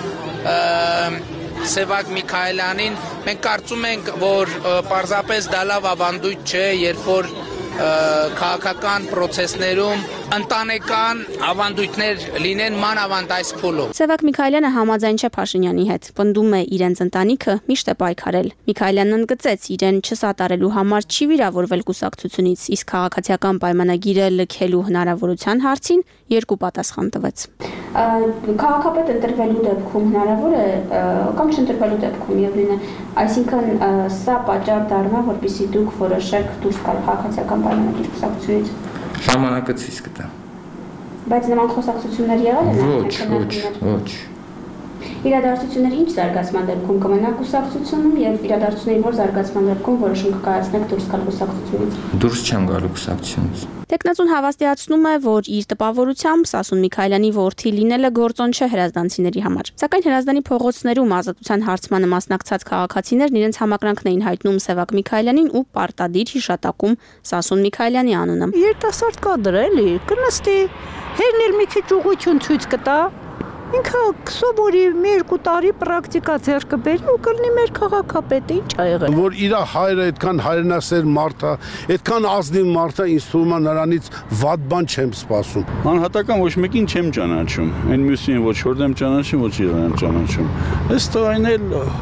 Սևակ Միքայելյանին, մենք կարծում ենք, որ պարզապես դա լավ ավանդույթ չէ, երբ որ քաղաքական process-ներում ընտանեկան ավանդույթներ լինեն մանավանդ այս փուլում։ Սևակ Միքայելյանը համաձայն չէ Փաշինյանի հետ, պնդում է իրենց ընտանիքը միշտ է պայքարել։ Միքայելյանն ընդգծեց, իրեն չսատարելու համար չի վիրավորվել կուսակցությունից, իսկ քաղաքացիական պայմանագիրը լքելու հնարավորության հարցին 2 պատասխան տվեց։ Քաղաքապետ ընտրվելու դեպքում հնարավոր է կամ չընտրվելու դեպքում միևնույն է, այսինքն սա պատճառ դառնա, որպեսզի դուք որոշեք դուրս գալ քաղաքացիական պայմանագիր կուսակցությունից։ Ժամանակը ցույց կտա։ Բայց նման խոսակցություններ եղել են։ Ոչ։ Իրադարձությունների ինչ զարգացման դեպքում կմնա կուսակցությունում եւ իրադարձությունների որ զարգացման դեպքում որոշում կկայացնեք դուրս գալ կուսակցությունից։ Դուրս չեմ գալու կուսակցությունից։ Տեխնացուն հավաստիացնում է, որ իր տպավորությամբ Սասուն Միքայելյանի որդի լինելը գործոն չէ հրազդանցիների համար։ Սակայն Հրազդանի փողոցներում ազատության հարցմանը մասնակցած քաղաքացիներն իրենց համակրանքն էին հայտնում Սևակ Միքայելյանին ու պարտադիր հիշատակում Սասուն Միքայելյանի անունը։ Երիտասարդ կադր էլի, կնստի, հերն էլ մի քիչ ուղղություն ցույց կտա։ Ինքը սովորի 1-2 տարի պրակտիկա ձեռք բերի ու կլինի մեր քաղաքապետը, ինչ ա եղել։ Որ իր հայրը այդքան հայրենասեր մարդ է, այդքան ազնիվ մարդ է, ինձ թվում է նրանից վատ բան չեմ սպասում։ Անհատական ոչ մեկին չեմ ճանաչում, այն մյուսին ոչ որ եմ ճանաչում, ոչ իրան եմ ճանաչում։ Այս տղային էլ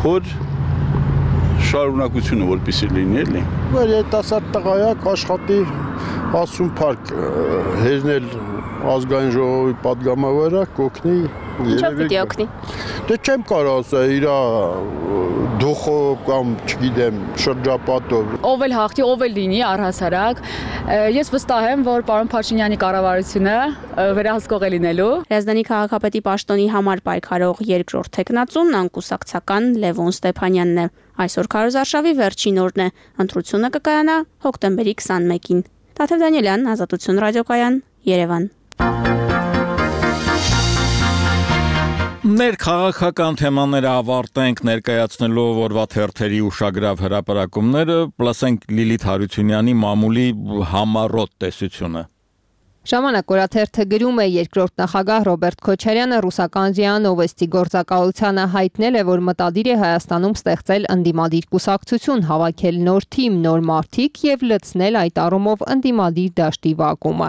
Որ շարունակությունը որպեսի լինի էլի։ Որ երիտասարդ տղայակ աշխատի Ասում Փարք հերնել ազգային ժողովի падգամավորը կօգնի Ինչով պիտի օգնի։ Դե չեմ կարող ասել իր դուխով կամ չգիտեմ շրջապատով։ Ով էլ հաղթի, ով էլ լինի առհասարակ, ես վստահ եմ, որ պարոն Փաշինյանի կառավարությունը վերահսկող է լինելու։ Հրազդանի քաղաքապետի պաշտոնի համար պայքարող երկրորդ տեխնացուն անկուսակցական Լևոն Ստեփանյանն է։ Այսօր քարոզարշավի վերջին օրն է։ Ընտրությունը կկայանա հոկտեմբերի 21-ին։ Տաթև Դանիելյան, Ազատություն ռադիոկայան, Երևան։ Ներքաղաքական թեմաները ավարտենք ներկայացնելով օրվա թերթերի ուշագրավ հրապարակումները, լսենք Լիլիթ Հարությունյանի մամուլի համառոտ տեսությունը։ Ժամանակ օրաթերթը գրում է երկրորդ նախագահ Ռոբերտ Քոչարյանը ռուսական ՌԻԱ Նովոստի գործակալությանը հայտնել է, որ մտադիր է Հայաստանում ստեղծել ընդդիմադիր կուսակցություն, հավաքել նոր թիմ, նոր մարդիկ եւ լցնել այդ առումով ընդդիմադիր դաշտի վակումը։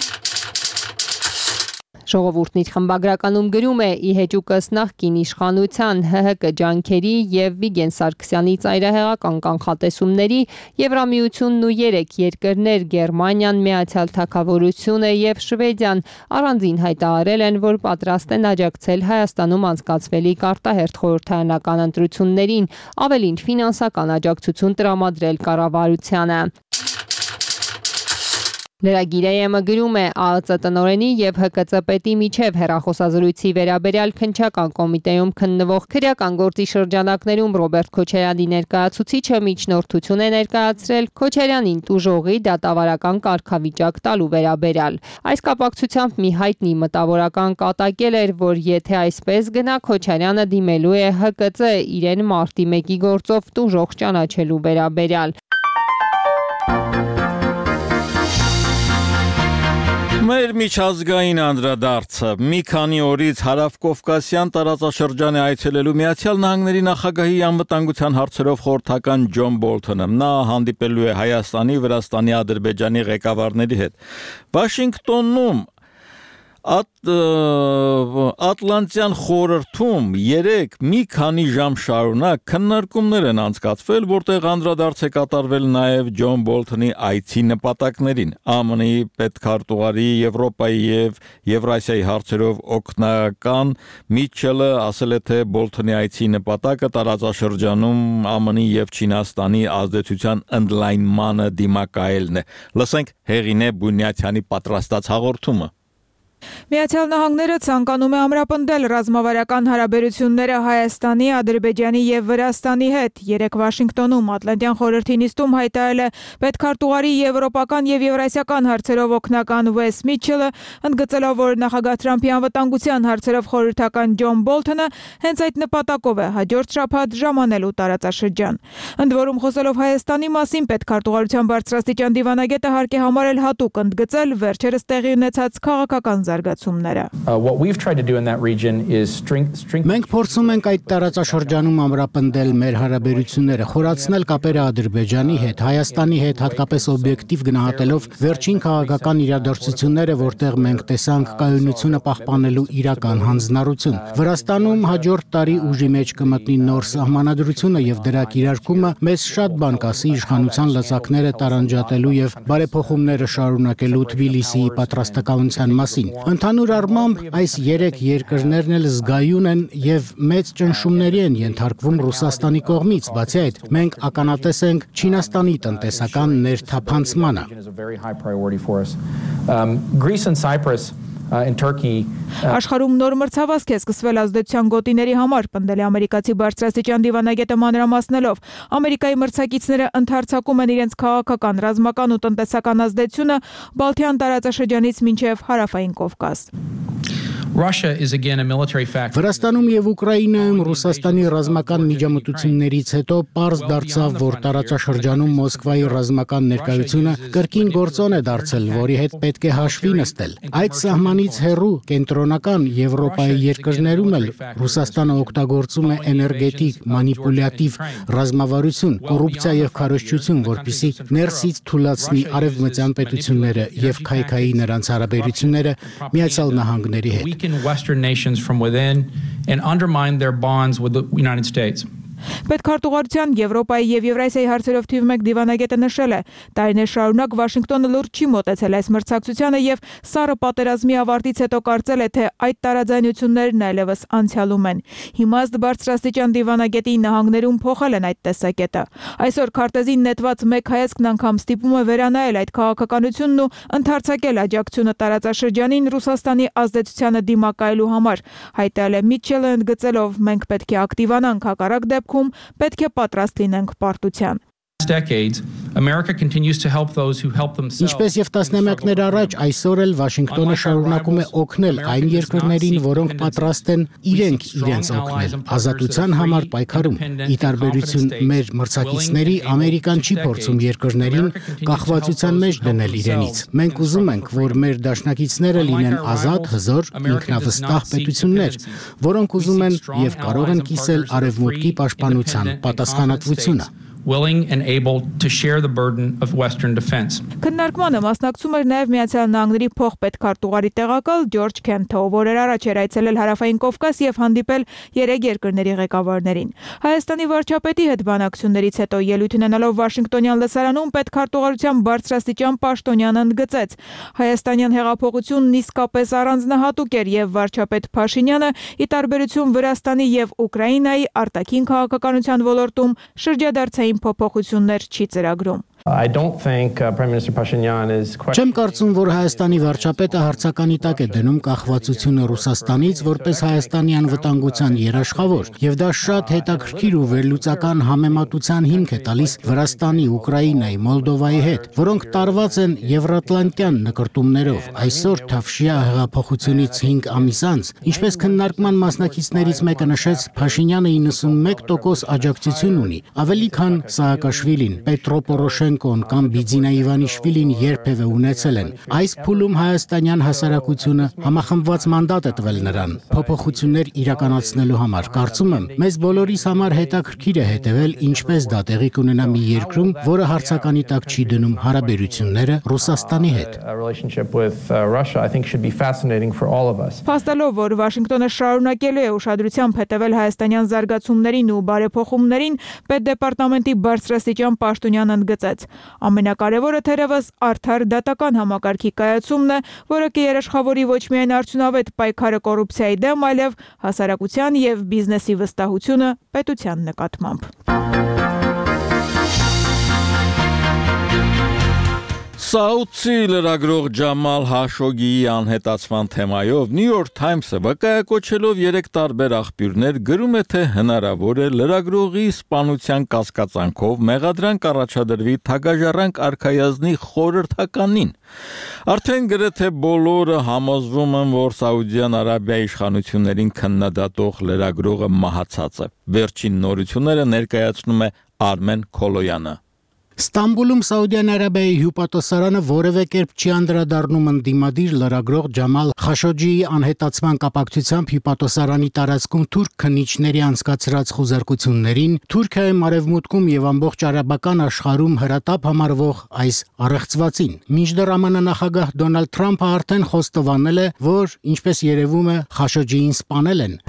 Ժողովուրդն իր խմբագրականում գրում է՝ ի հեճուկս նախկին իշխանության ՀՀԿ ջանքերի եւ Վիգեն Սարգսյանի ծայրահեղական կանխատեսումների Եվրամիությունն ու 3 երկրներ Գերմանիան, Միացյալ Թագավորությունը եւ Շվեդիան առանձին հայտարարել են, որ պատրաստ են աջակցել Հայաստանում անցկացվելիք արտահերթ խորհրդարանական ընտրություններին, ավելին ֆինանսական աջակցություն տրամադրել կառավարությանը։ Լրագիրայեմը գրում է ԱԱԾ տնօրենի եւ ՀԿՑ պետի միջև հեռախոսազրույցի վերաբերյալ քննչական կոմիտեում քննվող քրեական գործի շրջանակներում Ռոբերտ Քոչարյանի ներկայացուցիչը միջնորդություն է ներկայացրել Քոչարյանին տուժողի դատավարական կարգավիճակ տալու վերաբերյալ։ Այս կապակցությամբ մի հայտնի մտավորական կատակել էր, որ եթե այսպես գնա Քոչարյանը դիմելու է ՀԿՑ իրեն մարտի 1-ի գործով տուժող ճանաչելու վերաբերյալ։ Մեր միջազգային անդրադարձը մի քանի օրից հարավկովկասյան տարածաշրջան է այցելելու Միացյալ Նահանգների նախագահի անվտանգության հարցերով խորհրդական Ջոն Բոլթոնը։ Նա հանդիպելու է Հայաստանի, Վրաստանի, Ադրբեջանի ղեկավարների հետ։ Վաշինգտոնում Ատլանտյան խորհրդում 3 մի քանի ժամ շարունակ քննարկումներ են անցկացվել, որտեղ անդրադարձ է կատարվել նաև Ջոն Բոլթոնի այցի նպատակներին։ ԱՄՆ-ի պետքարտուղարի Եվրոպայի եւ Եվրասիայի հարցերով օգնական Միչելը ասել է, թե Բոլթոնի այցի նպատակը տարածաշրջանում ԱՄՆ-ի եւ Չինաստանի ազդեցության ընդլայնմանը դիմակայելն է։ Լսենք Հեղինե Բունյաթյանի պատրաստած հաղորդումը։ Միացյալ Նահանգները ցանկանում է ամրապնդել ռազմավարական հարաբերությունները Հայաստանի, Ադրբեջանի եւ Վրաստանի հետ։ 3 Վաշինգտոնում Ատլանտյան խորհրդի նիստում հայտարարել է պետքարտուղարի եվրոպական եւ եվրասիական հարցերով օգնական Վես Միչելը, ընդգծելով, որ նախագահ Թրամփի անվտանգության հարցերով խորհրդական Ջոն Բոլթոնը հենց այդ նպատակով է հաջորդ շաբաթ ժամանելու տարածաշրջան։ Ընդ որում խոսելով Հայաստանի մասին պետքարտուղարության բարձրաստիճան դիվանագետը հարկ է համարել հատուկ ընդգծել վերջերս տեղի ունեցած քաղաքական Մենք փորձում ենք այդ տարածաշրջանում ամրապնդել մեր հարաբերությունները, խորացնել կապերը Ադրբեջանի հետ, Հայաստանի հետ, հատկապես օբյեկտիվ գնահատելով վերջին քաղաքական իրադարձությունները, որտեղ մենք տեսանք կայունությունը պահպանելու իրական հանձնառություն։ Վրաստանում հաջորդ տարի ուժի մեջ կմտնի նոր սահմանադրությունը եւ դրա կիրարկումը մեզ շատ բան կասի իշխանության լծակները տարանջատելու եւ բարեփոխումները շարունակելու Թբիլիսիի պատրաստակամության մասին։ Ընդհանուր առմամբ այս 3 երկրներն էլ զգայուն են եւ մեծ ճնշումների են ենթարկվում Ռուսաստանի կողմից, բացի այդ մենք ականատես ենք Չինաստանի տնտեսական ներթափանցմանը։ Աշխարհում նոր մրցավազք է սկսվել ազդեցության գոտիների համար, պնդել է ամերիկացի բարձրաստիճան դիվանագետը մանրամասնելով։ Ամերիկայի մրցակիցները ընդհանրացակում են իրենց քաղաքական, ռազմական ու տնտեսական ազդեցությունը Բալթյան տարածաշրջանից մինչև Հարավային Կովկաս։ Վրաստանում եւ Ուկրաինայում Ռուսաստանի ռազմական միջամտություններից հետո պարզ դարձավ, որ տարածաշրջանում Մոսկվայի ռազմական ներկայությունը կրկին գործոն է դարձել, որի հետ պետք է հաշվի նստել։ Այդ սահմանից հեռու կենտրոնական Եվրոպայի երկրներում էլ Ռուսաստանը օգտագործում է էներգետիկ, մանիպուլյատիվ ռազմավարություն, կոռուպցիա եւ քարոզչություն, որպիսի ներսից թուլացնի արևմտյան պետությունները եւ քայքայի նրանց հարաբերությունները Միացյալ Նահանգների հետ։ Western nations from within and undermine their bonds with the United States. Պետքարտուղարության Եվրոպայի եւ Եվրասիայի հարցերով թիվ 1 դիվանագետը նշել է. տարիներ շարունակ Վաշինգտոնը լուրջ չի մոտեցել այս մրցակցությանը եւ սառը պատերազմի ավարտից հետո կարծել է, թե այդ տարաձայնություններն այլևս անցյալում են։ Հիմա ըստ բարձրաստիճան դիվանագետի նահանգներում փոխել են այդ տեսակետը։ Այսօր քարտեզին նետված մեկ հայացքն անգամ ստիպում է վերանայել այդ քաղաքականությունն ու ընդարձակել աջակցությունը տարածաշրջանին Ռուսաստանի ազդեցությանը դիմակայելու համար, հայտարարել է Միչելը ընդգծելով. մենք պետք է ակտիվանանք, հակառակ դեպքում պետք է պատրաստ լինենք պարտության։ Ինչպես եւ տասնամյակներ առաջ, այսօր էլ Վաշինգտոնը շարունակում է օգնել այն երկրներին, որոնք պատրաստ են իրենց օգնել ազատության համար պայքարում։ Ի տարբերություն մեր մրցակիցների, Ամերիկան չի փորձում երկրներին կախվածության մեջ դնել իրենից։ Մենք ուզում ենք, որ մեր դաշնակիցները լինեն ազատ, հզոր, ինքնավստահ պետություններ, որոնք ուզում են եւ կարող են կիսել արևմուտքի պաշտպանության պատասխանատվությունը։ willing and able to share the burden of Western defense. Քննարկմանը մասնակցում էր նաև Միացյալ Նահանգների փոխպետքարտուղարի տեղակալ Ջորջ Քենթը, ով առաջ էր այցելել Հարավային Կովկաս եւ հանդիպել 3 երկրների ղեկավարներին։ Հայաստանի վարչապետի հետ բանակցություններից հետո ելույթ ունենալով Վաշինգտոնյան լսարանում պետքարտուղարության բարձրաստիճան պաշտոնյան ընդգծեց. Հայաստանյան հեղափոխությունն իսկապես առանձնահատուկ էր եւ վարչապետ Փաշինյանը ի տարբերություն Վրաստանի եւ Ուկրաինայի արտաքին քաղաքականության ոլորտում շրջադարձային փոփոխություններ չի ծրագրում։ I don't think Prime Minister Pashinyan is Չեմ կարծում, որ Հայաստանի վարչապետը հարցականի տակ է դնում կախվածությունը Ռուսաստանից որպես Հայաստանի անվտանգության երաշխավոր, եւ դա շատ հետաքրքիր ու վերլուծական համեմատության հիմք է տալիս Վրաստանի, Ուկրաինայի, Մոլդովայի հետ, որոնք տարված են Եվրատլանտյան նկրտումներով։ Այսօր Թավշյա հեղափոխությունից 5 ամիս անց, ինչպես քննարկման մասնակիցներից մեկը նշեց, Փաշինյանը 91% աջակցություն ունի, ավելի քան Սաակաշվիլին, Պետրո Պորոշենկոն կամ Բիձինա Իվանիշվիլին երբևէ ունեցել են։ Այս փուլում հայաստանյան հասարակությունը համախմբված մանդատ է տվել նրան փոփոխություններ իրականացնելու համար։ Կարծում եմ, մեզ բոլորիս համար հետաքրքիր է հետևել, ինչպես դա տեղի կունենա մի երկրում, որը հարցականի տակ չի դնում հարաբերությունները Ռուսաստանի հետ։ Փաստելով, որ Վաշինգտոնը շարունակելու է ուշադրությամբ հետևել հայաստանյան զարգացումներին ու բարեփոխումներին, Պետդեպարտամենտի բարձրաստիճան պաշտոնյան ընդգծեց. Ամենակարևորը թերևս արդար դատական համակարգի կայացումն է, որը կերաշխավորի ոչ միայն արդյունավետ պայքարը կոռուպցիայի դեմ, այլև հասարակության եւ բիզնեսի վստահությունը պետության նկատմամբ։ Սաուդցի լրագրող Ջամալ Հաշոգիի անհետացման թեմայով New York Times-ը վկայակոչելով 3 տարբեր աղբյուրներ գրում է, թե հնարավոր է լրագրողի սպանության կասկածանքով մեղադրանք առաջադրվի Թագաժառանգ արքայազնի խորհրդականին։ Արդեն գրեթե բոլորը համոզվում են, որ Սաուդյան Արաբիայի իշխանություններին քննադատող լրագրողը մահացած է։ Վերջին նորությունները ներկայացնում է Արմեն Քոլոյանը։ Ստամբուլում Սաուդյան Արաբիայի հյուպատոսարանը որևէ կերպ չի անդրադառնում ընդդիմադիր լրագրող Ջամալ Խաշոջիի անհետացման կապակցությամբ հյուպատոսարանի տարածքում թուրք քննիչների անցկացրած խուզարկություններին, Թուրքիայում, Արևմուտքում եւ ամբողջ արաբական աշխարհում հրատապ համարվող այս առեղծվածին։ Մինչդեռ ԱՄՆ նախագահ Դոնալդ Թրամփը արդեն խոստովանել է, որ ինչպես երևում է, Խաշոջիին սպանել են։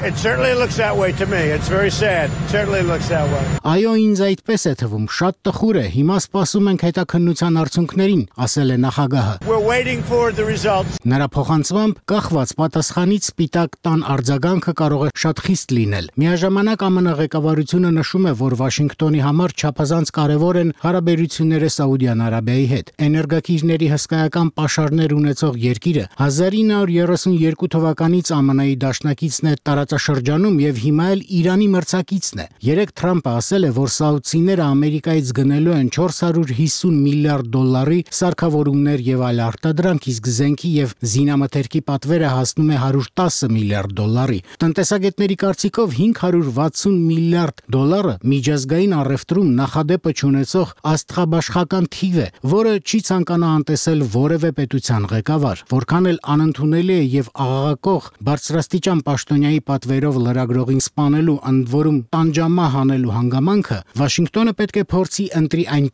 Այո, ինձ այդպես է թվում, շատ տխուր է։ Հիմա սպասում ենք հետաքննության արդյունքներին, ասել է նախագահը։ Նրա փոխանցմամբ կախված պատասխանից Սպիտակ տան արձագանքը կարող է շատ խիստ լինել։ Միաժամանակ ԱՄՆ ղեկավարությունը նշում է, որ Վաշինգտոնի համար չափազանց կարևոր են հարաբերությունները Սաուդյան Արաբիայի հետ։ Էներգակիրների հսկայական պաշարներ ունեցող երկիրը 1932 թվականից ԱՄՆ-ի դաշնակիցն է տարածաշրջանում եւ հիմա էլ Իրանի մրցակիցն է։ Երեկ Թրամփը ասել է, որ սաուդցիները Ամերիկայից գնելու են $450 միլիարդ սարքավորումներ եւ այլ արտադրանք, իսկ զենքի եւ զինամթերքի պատվերը հասնում է $110 միլիարդ։ Տնտեսագետների կարծիքով $560 միլիարդ միջազգային առևտրում նախադեպը չունեցող աստղաբաշխական թիվ է, որը չի ցանկանա անտեսել որևէ պետության ղեկավար։ Որքան էլ անընդունելի է եւ աղաղակող բարձրաստիճան պաշտոնյայի պատվերով լրագրողին սպանելու, ընդ որում տանջամահ անելու հանգամանքը, Վաշինգտոնը պետք է փորձի ընտրի այն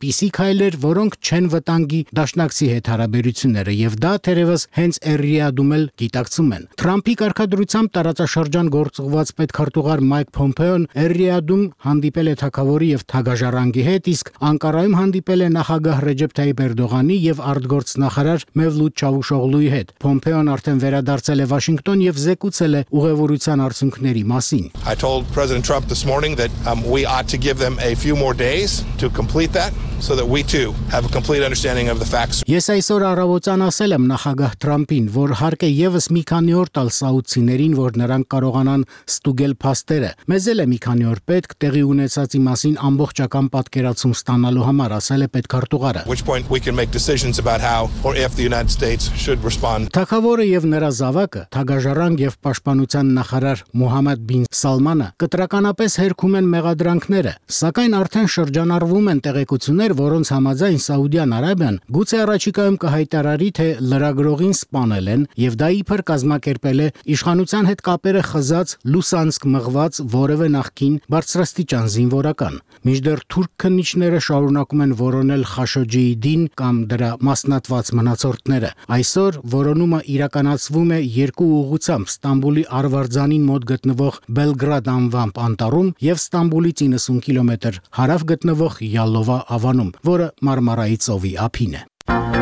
այնպիսի քայլեր, որոնք չեն վտանգի դաշնակցի հետ հարաբերությունները, եւ դա թերևս հենց Էրիադում էլ գիտակցում են։ Թրամփի կարգադրությամբ տարածաշրջան գործուղված պետքարտուղար Մայք Փոմպեոն Էրիադում հանդիպել է թագավորի եւ թագաժառանգի հետ, իսկ Անկարայում հանդիպել է նախագահ Ռեջեփ Թայիփ Էրդողանի եւ արտգործնախարար Մևլութ Չավուշօղլուի հետ։ Փոմպեոն արդեն վերադարձել է Վաշինգտոն եւ զեկուցել է ուղևորության արդյունքների մասին։ I told President Trump this morning that we ought to give them a few more days to complete that so that we too have a complete understanding of the facts. Ես այսօր առավոտյան ասել եմ նախագահ Թրամփին, որ հարկ է եւս մի քանի օր տալ սաուդցիներին, որ նրանք կարողանան ստուգել փաստերը։ Մեզ էլ է մի քանի օր պետք տեղի ունեցածի մասին ամբողջական պատկերացում ստանալու համար, ասել է պետքարտուղարը։ Which point we can make decisions about how or if the United States should respond. Թագավորը եւ նրա զավակը, թագաժառանգ եւ պաշտպանության նախարար Մոհամմեդ բին Սալմանը կտրականապես հերքում են մեղադրանքները, սակայն արդեն շրջանառվում են տեղեկություններ, որոնց համաձայն Սաուդյան Արաբիան գուցե առաջիկայում կհայտարարի, թե լրագրողին սպանել են եւ դա իբր կազմակերպել է իշխանության հետ կապերը խզած Լուսանսկ մղված որևէ նախկին բարձրաստիճան զինվորական։ Մինչդեռ թուրք քննիչները շարունակում են որոնել Խաշոջիդին կամ դրա մասնատված մնացորդները։ Այսօր որոնումը իրականացվում է երկու ուղղությամբ՝ Ստամբուլի Արվարձանին մոտ գտնվող Բելգրադ անվամբ անտառում եւ Ստամբուլից 90 կիլոմետր հարավ գտնվող Յալովա ավանում, որը Մարմարայի ծովի ափին է։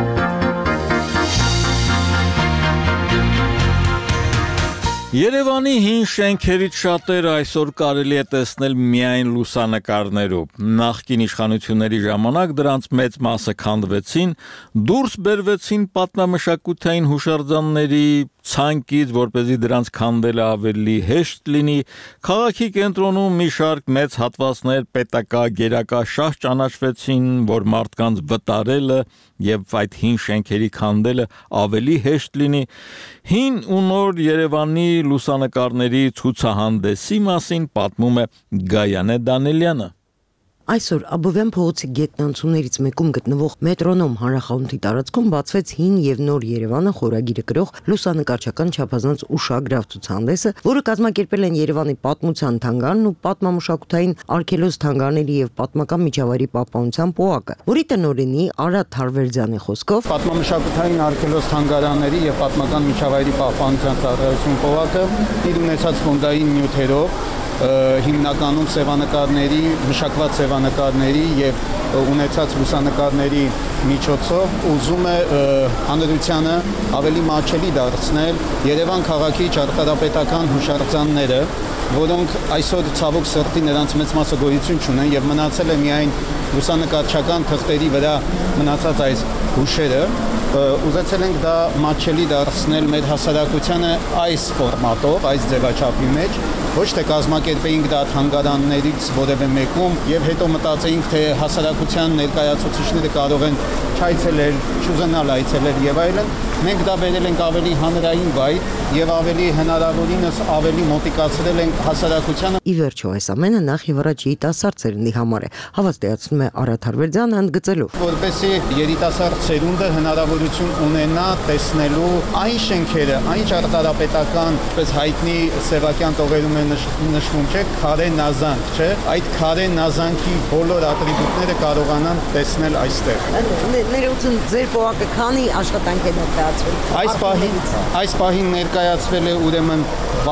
Երևանի հին շենքերից շատերը այսօր կարելի է տեսնել միայն լուսանկարներով։ Նախկին իշխանությունների ժամանակ դրանց մեծ մասը քանդվեցին, դուրս բերվեցին պատմամշակութային հուշարձանների ցանկից, որպեսզի դրանց քանդելը ավելի հեշտ լինի։ Քաղաքի կենտրոնում մի շարք մեծ հատվածներ պետակա, գերակա շահ ճանաչվեցին, որ մարդկանց վտարելը եւ այդ հին շենքերի քանդելը ավելի հեշտ լինի։ Հին ու նոր Երևանի լուսանկարների ցուցահանդեսի մասին պատմում է Գայանե Դանելյանը։ Այսօր Աբովյան փողոցի գետնանցումներից մեկում գտնվող մետրոնոմ հանրախանութի տարածքում բացվեց հին եւ նոր Երևանը խորագիրը գրող լուսանկարչական չափազանց ուշագրավ ցուցահանդեսը, որը կազմակերպել են Երևանի պատմության թանգարանն ու պատմամշակութային արգելոց թանգարանների եւ պատմական միջավայրի պահպանության պոակը, որի տնօրենի Արադ Թարվերձյանի խոսքով պատմամշակութային արգելոց թանգարանների եւ պատմական միջավայրի պահպանության ծառայություն պոակը իր ունեցած ֆոնդային նյութերով հիմնականում սևանկարների, մշակված սևանկարների եւ ունեցած լուսանկարների միջոցով ուզում է հանրությանը ավելի մատչելի դարձնել Երևան քաղաքի ճարտարապետական հուշարձանները, որոնք այսօր ցավոք սրտի նրանց մեծ մասը գոյություն չունեն եւ մնացել է միայն լուսանկարչական թղթերի վրա մնացած այս հուշերը։ Ուզեցել ենք դա մատչելի դարձնել մեր հասարակությանը այս ֆորմատով, այս ձևաչափի մեջ, ոչ թե կազմակերպեինք դա թանգարաններից որևէ մեկում եւ հետո մտածեինք, թե հասարակության ներկայացուցիչները կարող են չայցելել, չուզենալ այցելել եւ այլն։ Մենք դա բերել ենք ավելի հանրային վայր եւ ավելի հնարավորինս ավելի մոտիկացրել ենք հասարակությանը։ Ի վերջո այս ամենը նախ եւ առաջ երիտասարդ սերնդի համար է, հավաստիացնում է Արադ Թարվերձյանը ընդգծելով, որպեսզի երիտասարդ սերունդը հնարավորություն ունենա տեսնելու այն շենքերը, այն ճարտարապետական, պես հայտնի սևակյան տողերում է նշվում, չէ, քարե նազանք, չէ, այդ քարե նազանքի բոլոր ատրիբուտները կարողանան տեսնել այստեղ։ Ներողություն, ձեր պոակը քանի աշխատանք է ներկայացվել։ Այս պահին ներկայացվել է ուրեմն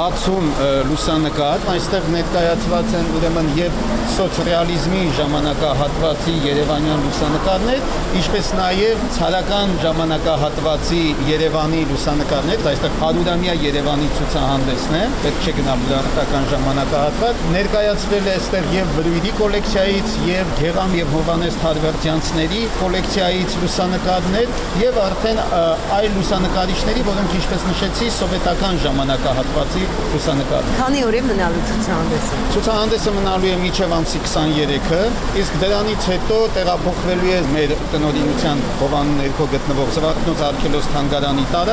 60 լուսանկար, այստեղ ներկայացված են ուրեմն եւ սոցռեալիզմի ժամանակահատվածի երևանյան լուսանկարներ, ինչպես նաեւ ցարական ժամանակահատվածի Երևանի լուսանկարներ, այստեղ 100-ամյա Երևանի ցուցահանդեսն է, պետք չէ գնալ լրատվական ժամանակահատված, ներկայացվել է այստեղ եւ Բրույրի կոլեկցիայից եւ Գեղամ եւ Հովանես Թարվերձյանցների կոլեկցիայից լուսանկարներ եւ արդեն այլ լուսանկարիչների, որոնք ինչպես նշեցի, սովետական ժամանակահատվածի լուսանկարներ։ Քանի օր է մնալու ցուցահանդեսը։ Ցուցահանդեսը մնալու է մինչև ամսի 23-ը, իսկ դրանից հետո տեղափոխվելու է մեր տնօրինության Հովանու ներքո գտնվող Զվարթնոց արգելոց թանգարանի տարածք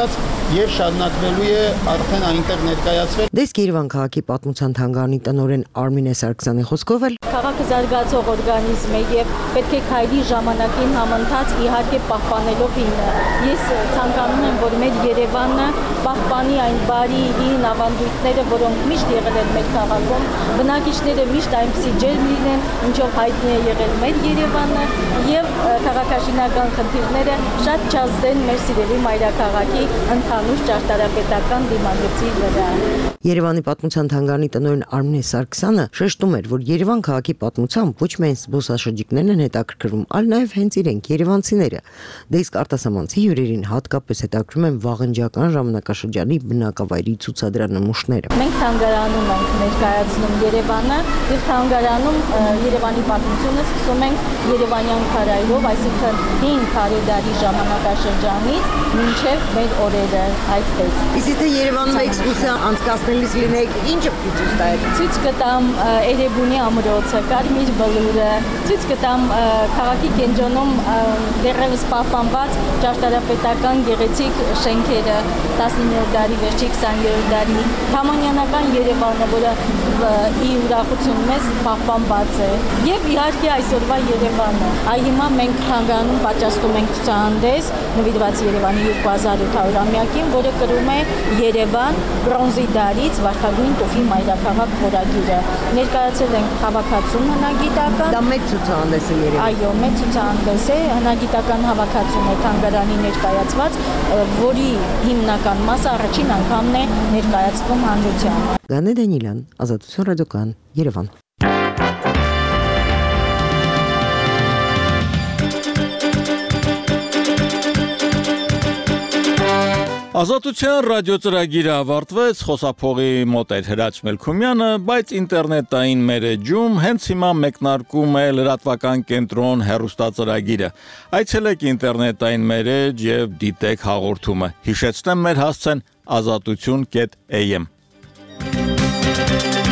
եւ շարունակվելու է արդեն այնտեղ ներկայացվել։ Դեսք Երևան քաղաքի պատմության թանգարանի տնօրեն Արմինե Սարգսյանի խոսքով էլ քաղաքը զարգացող օրգանիզմ է եւ պետք է քայլի ժամանակին համընթաց իհարկե պահպանելով ինը։ Ես ցանկանում եմ, որ մեր Երևանը պահպանի այն բարի իր ավանդույթները, որոնք միշտ եղել են մեր քաղաքում, բնակիչները միշտ այնպիսի ջերմ լինեն, ինչով հայտնի է եղել մեր Երևանը եւ քաղաքաշինական խնդիրները շատ չազդեն մեր սիրելի մայրաքաղաքի ընդհանուր ճարտարապետական դիմագծի վրա։ Երևանի պատմության թանգարանի տնօրեն Արմինե Սարգսյանը շեշտում էր, որ Երևան քաղաքի պատմությամբ ոչ միայն զբոսաշրջիկներն են հետաքրքրում, այլ նաև հենց իրենք երևանցիները։ Դեսք արտասահմանցի հյուրերին հատկապես հետաքրքրում են վաղնջական ժամանակաշրջանի բնակավայրի ցուցադրանմուշները։ Մենք թանգարանում ենք ներկայացնում Երևանը եւ թանգարանում Երևանի պատմությունը սկսում ենք Երևանյան քարայրով, այսինքն 500 տարի ժամանակաշրջանից մինչև մեր օրերը, այդպես։ Իսկ եթե Երևանում էքսկուրսիա անցկացնելիս լինեք, ինչը ցույց տայեք։ Ցույց կտամ Էրեբունի ամրոցը, Կարմիր բլուրը, ցույց կտամ քաղաքի կենտրոնում դեռևս պահպանված ճարտարապետական գեղեցիկ շենքերը 19-րդ դարի վերջի 20-րդ դարի Թամանյանական Երևանը, որը ի ուրախություն մեզ պահպանված է, եւ իհարկե այսօրվա Երևանը։ Այ հիմա մենք թանգարանում պատրաստում ենք ցուցահանդես նվիրված Երևանի 2800-ամյակին, որը կրում է Երևան բրոնզի դարից Վարդագույն տուֆի մայրաքաղաք խորագիրը։ Ներկայացել ենք հավաքածուն հնագիտական։ Դա մեծ ցուցահանդես է Երևանում։ Այո, մեծ ցուցահանդես է, հնագիտական հավաքածուն է թանգարանի ներկայացված, որի հիմնական մասը առաջին անգամն է ներկայացվում հանրությանը։ Գանե Դանիելյան, Ազատություն ռադիոկայան, Երևան։ Ազատության ռադիոծրագիրը ավարտվեց, խոսափողի մոտ էր Հրաչ Մելքումյանը, բայց ինտերնետային մեր էջում հենց հիմա մեկնարկում է լրատվական կենտրոն հեռուստածրագիրը։ Այցելեք ինտերնետային մեր էջ եւ դիտեք հաղորդումը։ Հիշեցնեմ մեր հասցեն azatutun.am